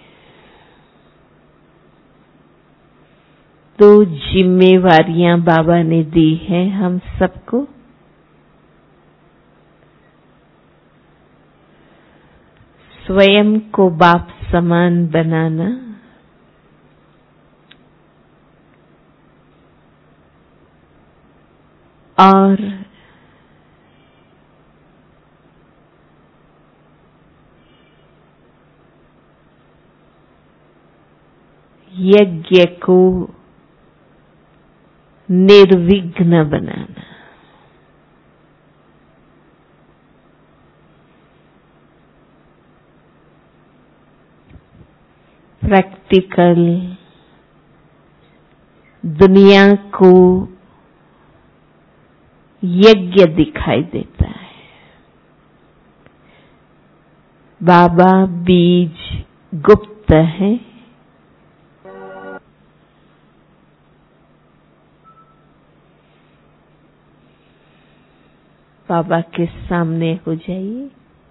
Speaker 2: दो जिम्मेवारियां बाबा ने दी हैं हम सबको। स्वयं को बाप समान बनाना और यज्ञ को निर्विघ्न बनाना। प्रैक्टिकल दुनिया को यज्ञ दिखाई देता है। बाबा बीज गुप्त है, बाबा के सामने हो जाइए।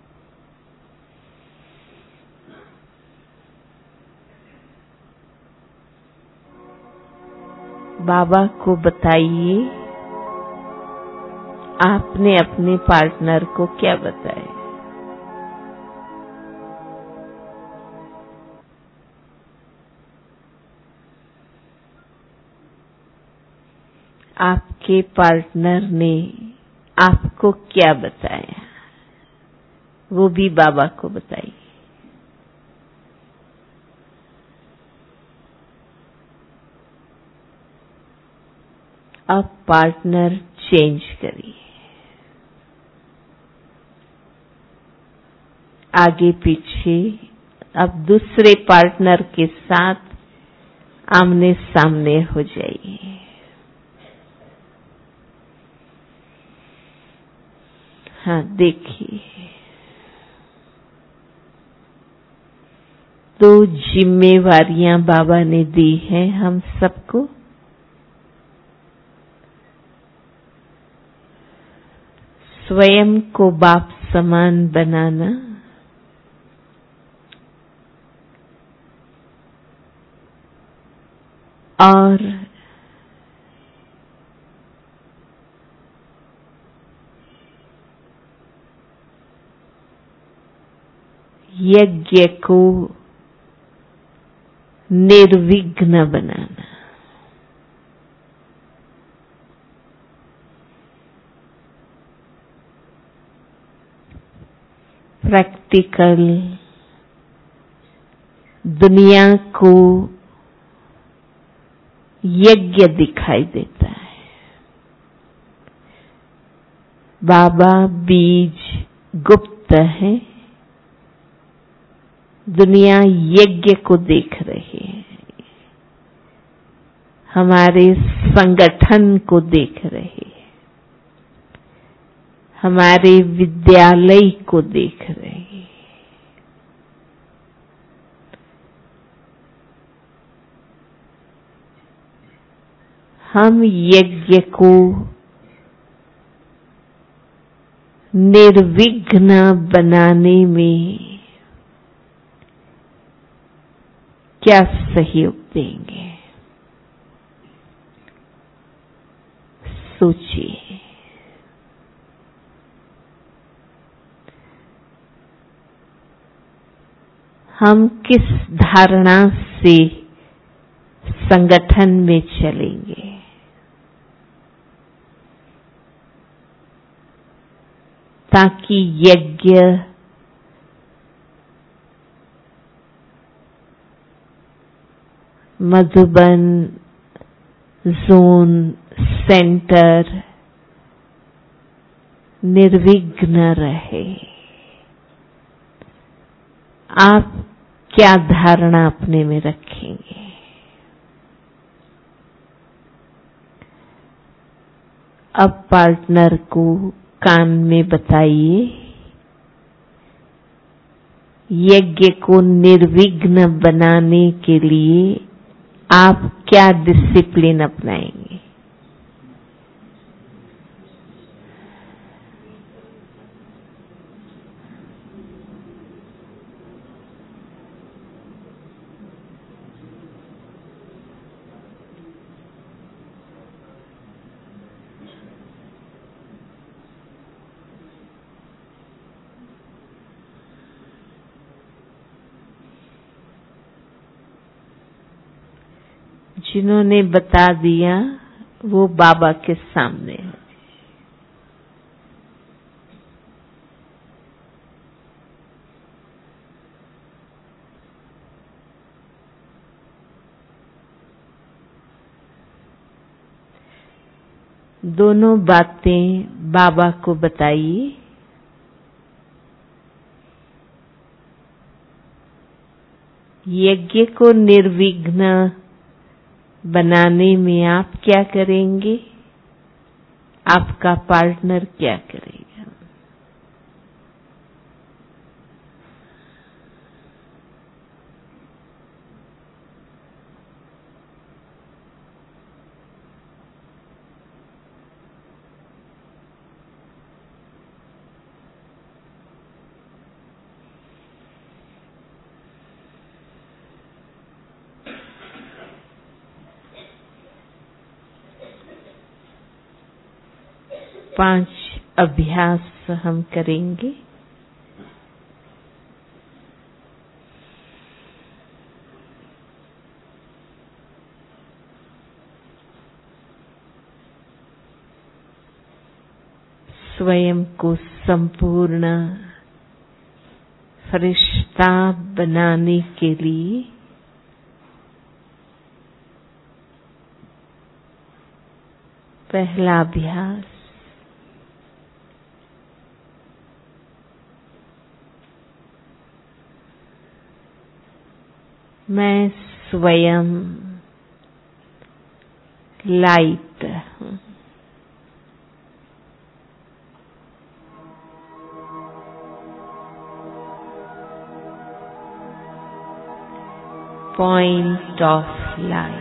Speaker 2: बाबा को बताइए आपने अपने पार्टनर को क्या बताया। आपके पार्टनर ने आपको क्या बताया, वो भी बाबा को बताइए। अब पार्टनर चेंज करिए, आगे पीछे। अब दूसरे पार्टनर के साथ आमने सामने हो जाइए। हाँ, देखिए दो जिम्मेवारियां बाबा ने दी हैं हम सबको। स्वयं को बाप समान बनाना और यज्ञ को निर्विघ्न बनाना। प्रैक्टिकल दुनिया को यज्ञ दिखाई देता है। बाबा बीज गुप्त है, दुनिया यज्ञ को देख रही है, हमारे संगठन को देख रही है, हमारे विद्यालय को देख रही है। हम यज्ञ को निर्विघ्न बनाने में क्या सहयोग देंगे, सोचिए। हम किस धारणा से संगठन में चलेंगे। ताकि यज्ञ मधुबन जोन सेंटर निर्विघ्न रहे। आप क्या धारणा अपने में रखेंगे? अब पार्टनर को कान में बताइए, यज्ञ को निर्विघ्न बनाने के लिए आप क्या डिसिप्लिन अपनाएंगे? जिन्होंने बता दिया वो बाबा के सामने है। दोनों बातें बाबा को बताइए। यज्ञ को निर्विघ्न बनाने में आप क्या करेंगे? आपका पार्टनर क्या करेगा? पांच अभ्यास हम करेंगे। स्वयं को संपूर्ण फरिश्ता बनाने के लिए पहला अभ्यास, मैं स्वयं लाइट हूँ। Point of light.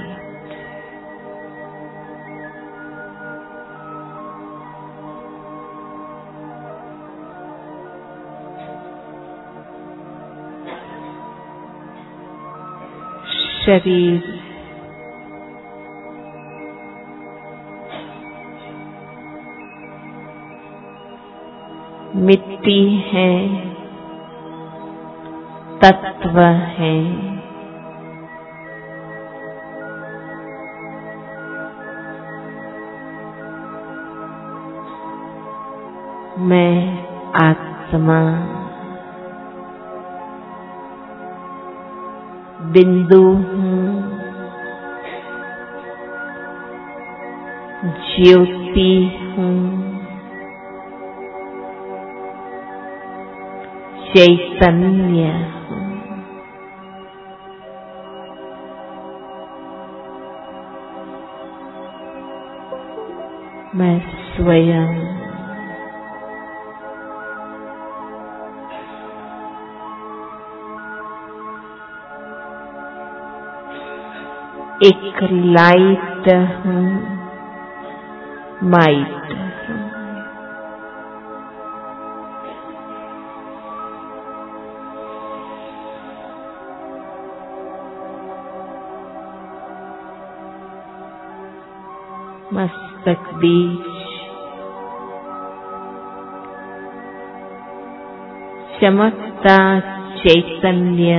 Speaker 2: शरीर मिट्टी है, तत्व है। मैं आत्मा बिंदु हूँ, ज्योति हूँ, चैतन्य हूँ। मैं स्वयं एक लाइट हूँ, माइट हूँ। मस्तक बीज चमकता चैतन्य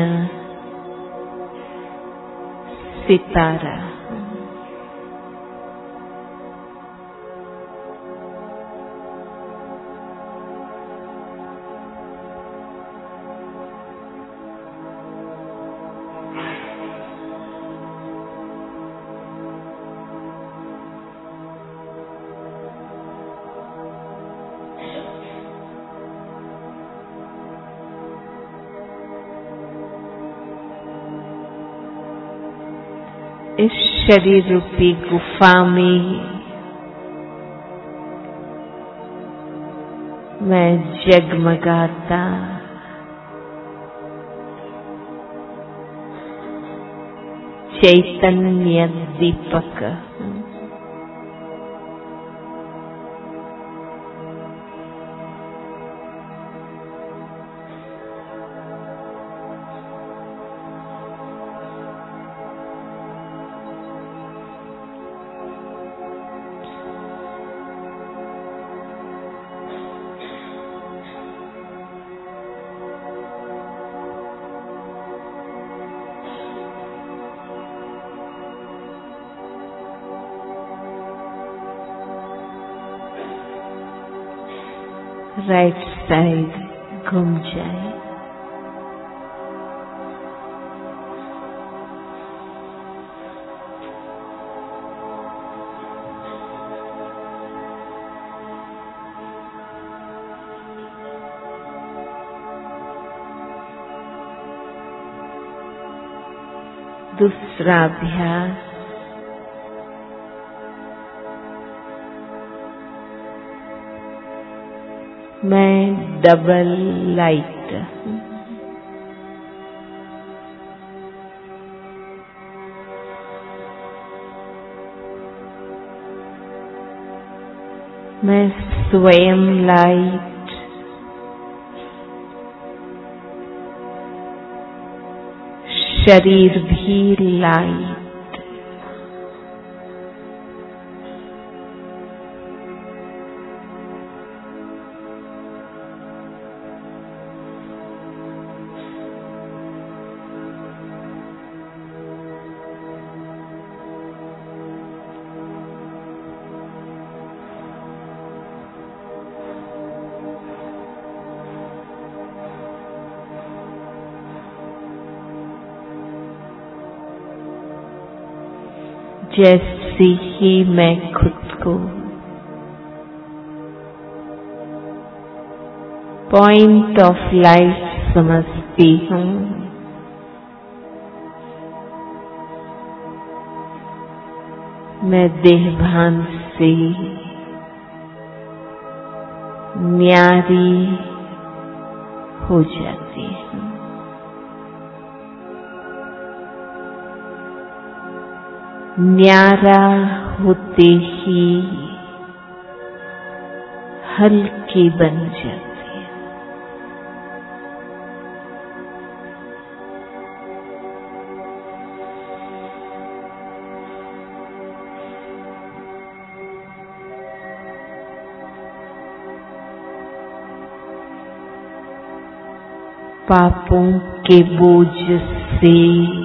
Speaker 2: सितारा। इस शरीर रूपी गुफा में मैं जगमगाता चैतन्य दीपक हूँ। राइट साइड घूम जाए। दूसरा अभ्यास, मैं डबल लाइट हूँ। मैं स्वयं लाइट, शरीर भी लाइट, जैसे ही मैं खुद को पॉइंट ऑफ लाइट समझती हूँ, मैं देहभान से न्यारी हो जाती हूँ। न्यारा होते ही हल्की बन जाती है। पापों के बोझ से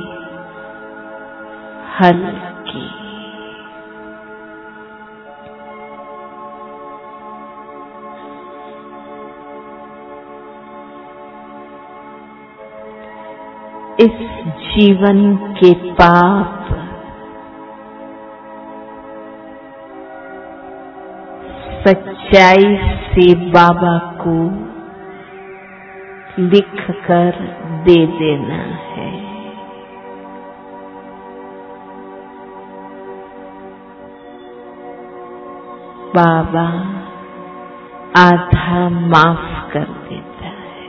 Speaker 2: हल्की, इस जीवन के पाप सच्चाई से बाबा को लिखकर दे देना है। बाबा आधा माफ कर देता है,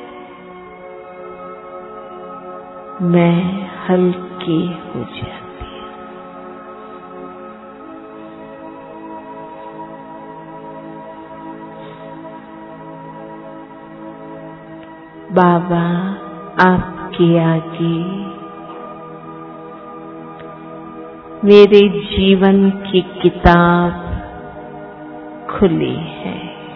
Speaker 2: मैं हल्की हो जाती हूँ। बाबा आपके आगे मेरे जीवन की किताब खुली है।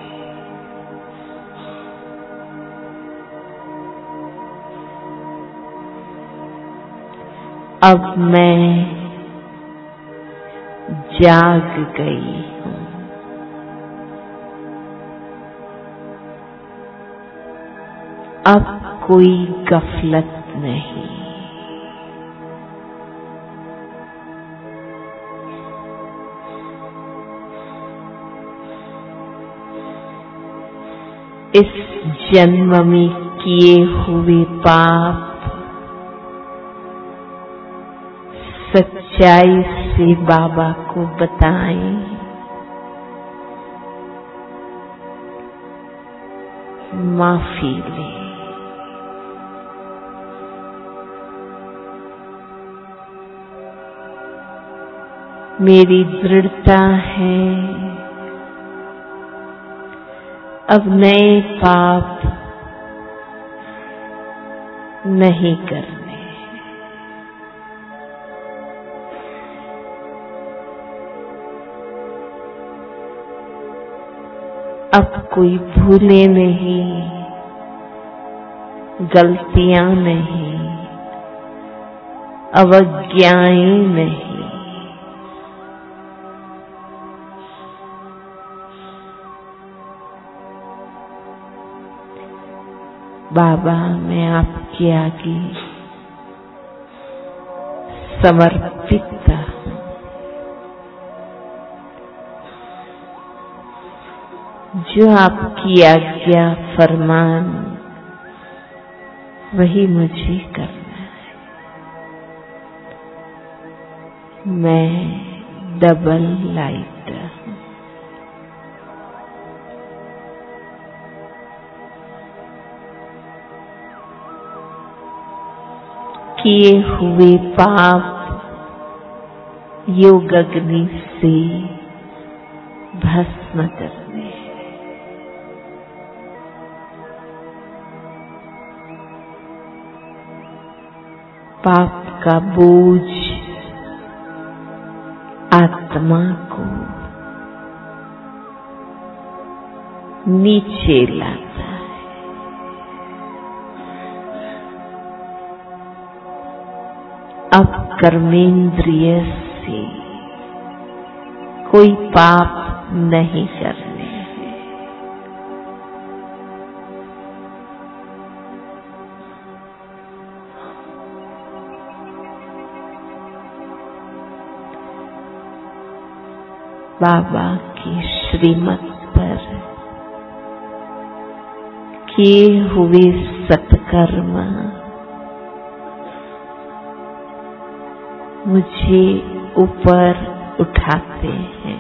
Speaker 2: अब मैं जाग गई हूँ। अब कोई गफलत नहीं। इस जन्म में किए हुए पाप सच्चाई से बाबा को बताएं। माफी ले। मेरी दृढ़ता है अब नए पाप नहीं करने। अब कोई भूले नहीं, गलतियां नहीं, अवज्ञाएं नहीं। बाबा मैं आपके आगे समर्पित हूँ। जो आपकी आज्ञा फरमान वही मुझे करना है। मैं डबल लाइट हूँ। किए हुए पाप योग अग्नि से भस्म करने हैं। पाप का बोझ आत्मा को नीचे लाता है। अब कर्मेंद्रिय से कोई पाप नहीं करने हैं। बाबा की श्रीमत पर किए हुए सत्कर्म मुझे ऊपर उठाते हैं।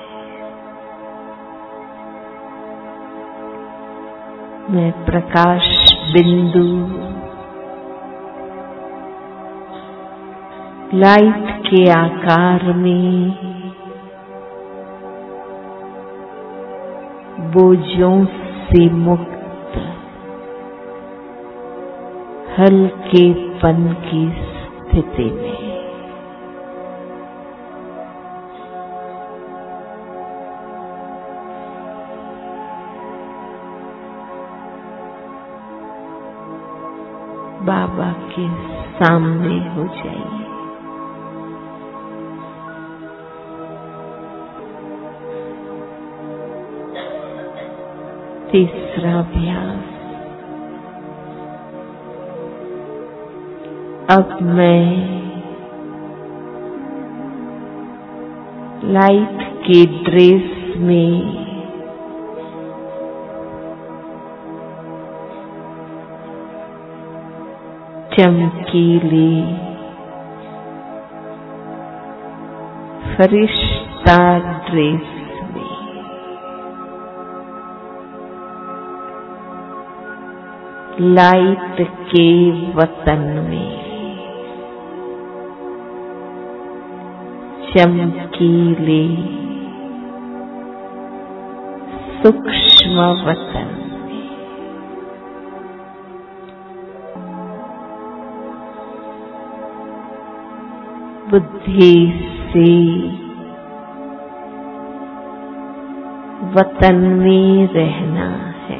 Speaker 2: मैं प्रकाश बिंदु लाइट के आकार में बोझों से मुक्त हल्केपन की स्थिति में बाबा के सामने हो जाइए। तीसरा अभ्यास। अब मैं लाइट के ड्रेस में चमकीली फरिश्ता ड्रेस में लाइट के वतन में चमकीले सूक्ष्म वतन बुद्धि से वतन में रहना है।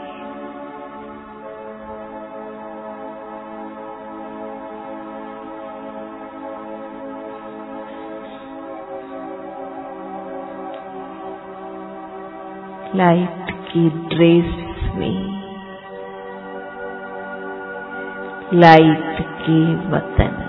Speaker 2: लाइट की ड्रेस में लाइट के वतन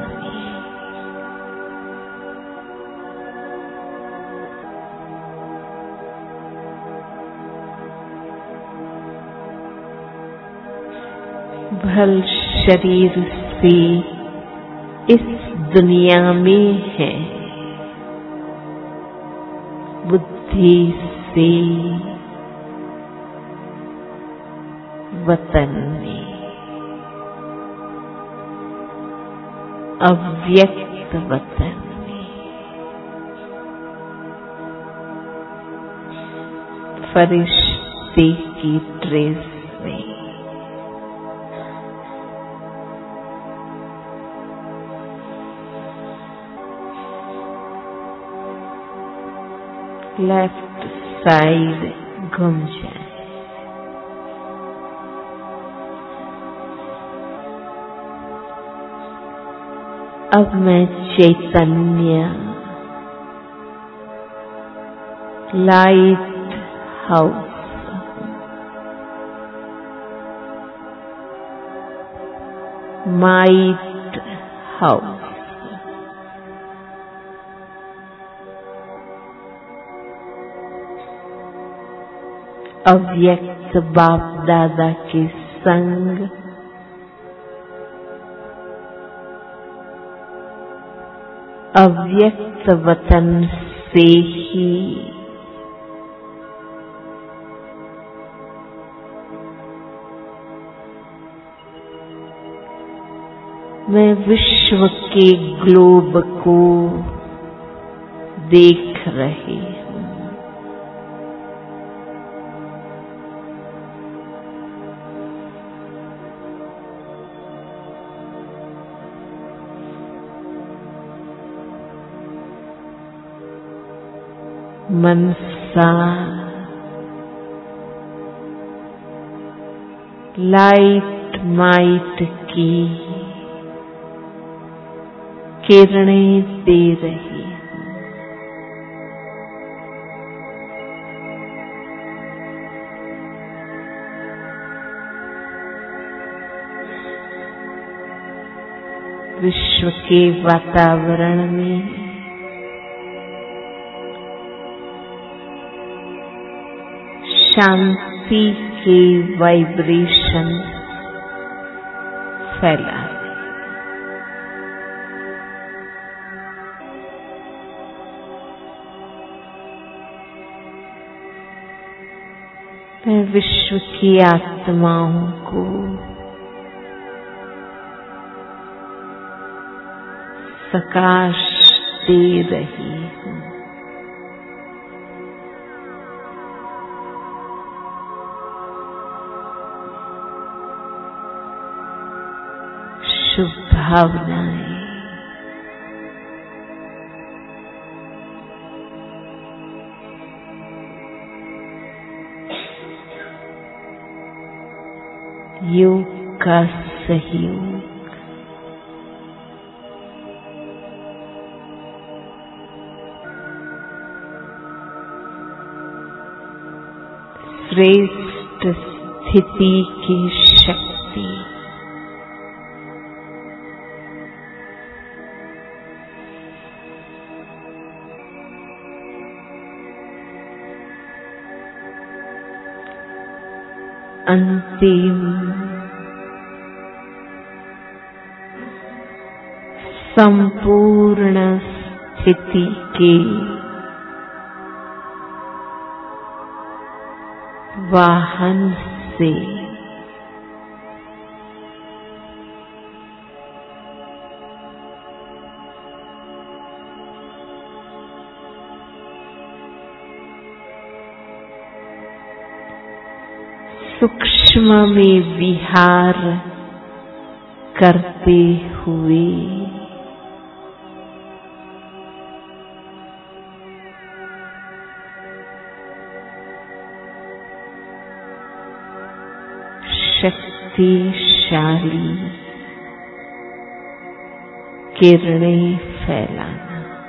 Speaker 2: भल शरीर से इस दुनिया में है, बुद्धि से वतन में, अव्यक्त वतन में, फरिश्ते की ड्रेस में लेफ्ट साइड घूम जाए। अब मैं चैतन्य लाइट हाउस माइट हाउस अव्यक्त बाप दादा के संग अव्यक्त वतन से ही मैं विश्व के ग्लोब को देख रही हूँ। मनसा लाइट माइट की किरणें दे रही हूँ। विश्व के वातावरण में शांति के वाइब्रेशन फैला है। मैं विश्व की आत्माओं को प्रकाश दे रही हूँ। शुभ भावनाएं योग का सहयोग श्रेष्ठ स्थिति की शक्ति अंतिम संपूर्ण स्थिति के वाहन से सूक्ष्म में विहार करते हुए शक्तिशाली किरणें फैलाना।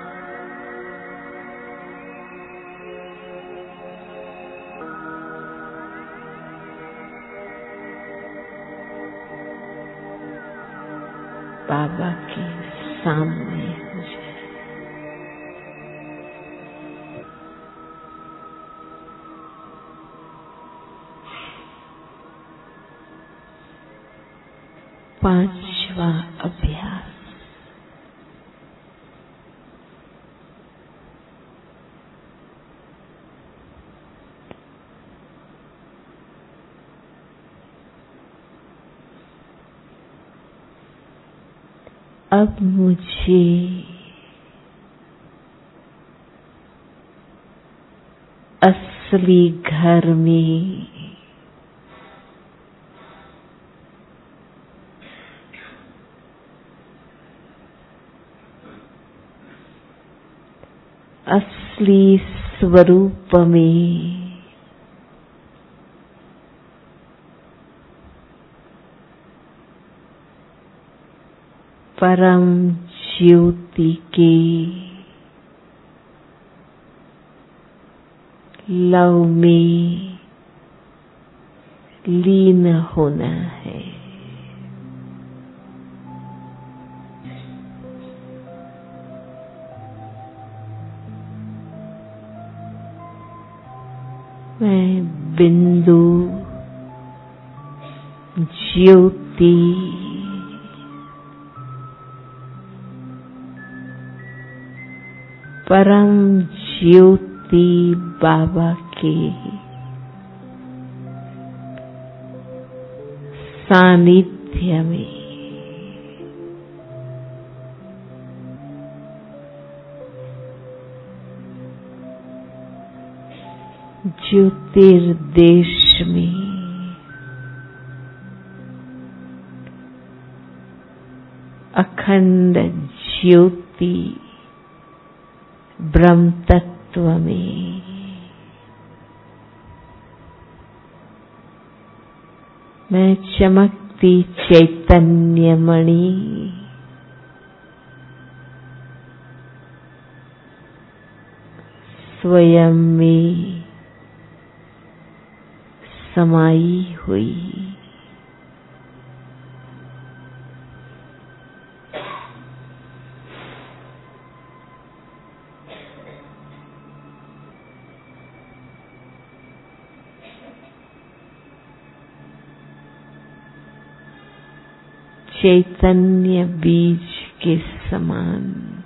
Speaker 2: बाबा के सामने हो जाए। पांचवा अभ्यास। अब मुझे असली घर में असली स्वरूप में परम ज्योति के लव में लीन होना है। मैं बिंदु ज्योति परम ज्योति बाबा के सानिध्य में ज्योतिर्देश में अखंड ज्योति ब्रह्म तत्व में मैं चमकती चैतन्य मणि स्वयं में समाई हुई चैतन्य बीज के समान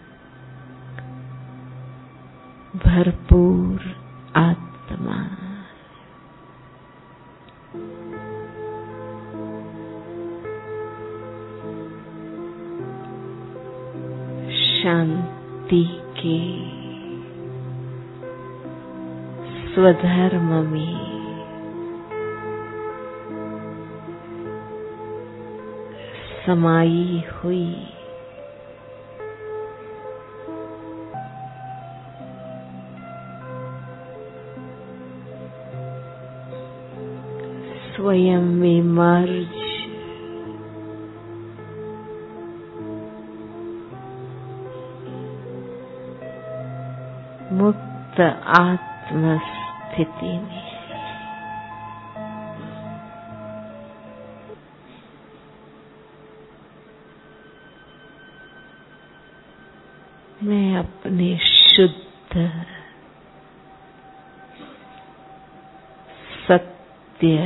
Speaker 2: भरपूर आत्मा शांति के स्वधर्म में समाई हुई स्वयं में मर्ज मुक्त आत्म स्थिति में मैं अपने शुद्ध सत्य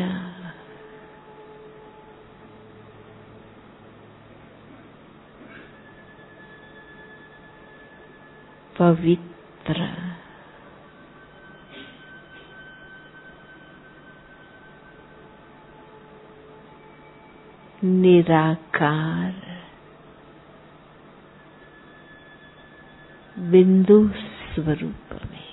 Speaker 2: पवित्र निराकार बिंदु स्वरूप में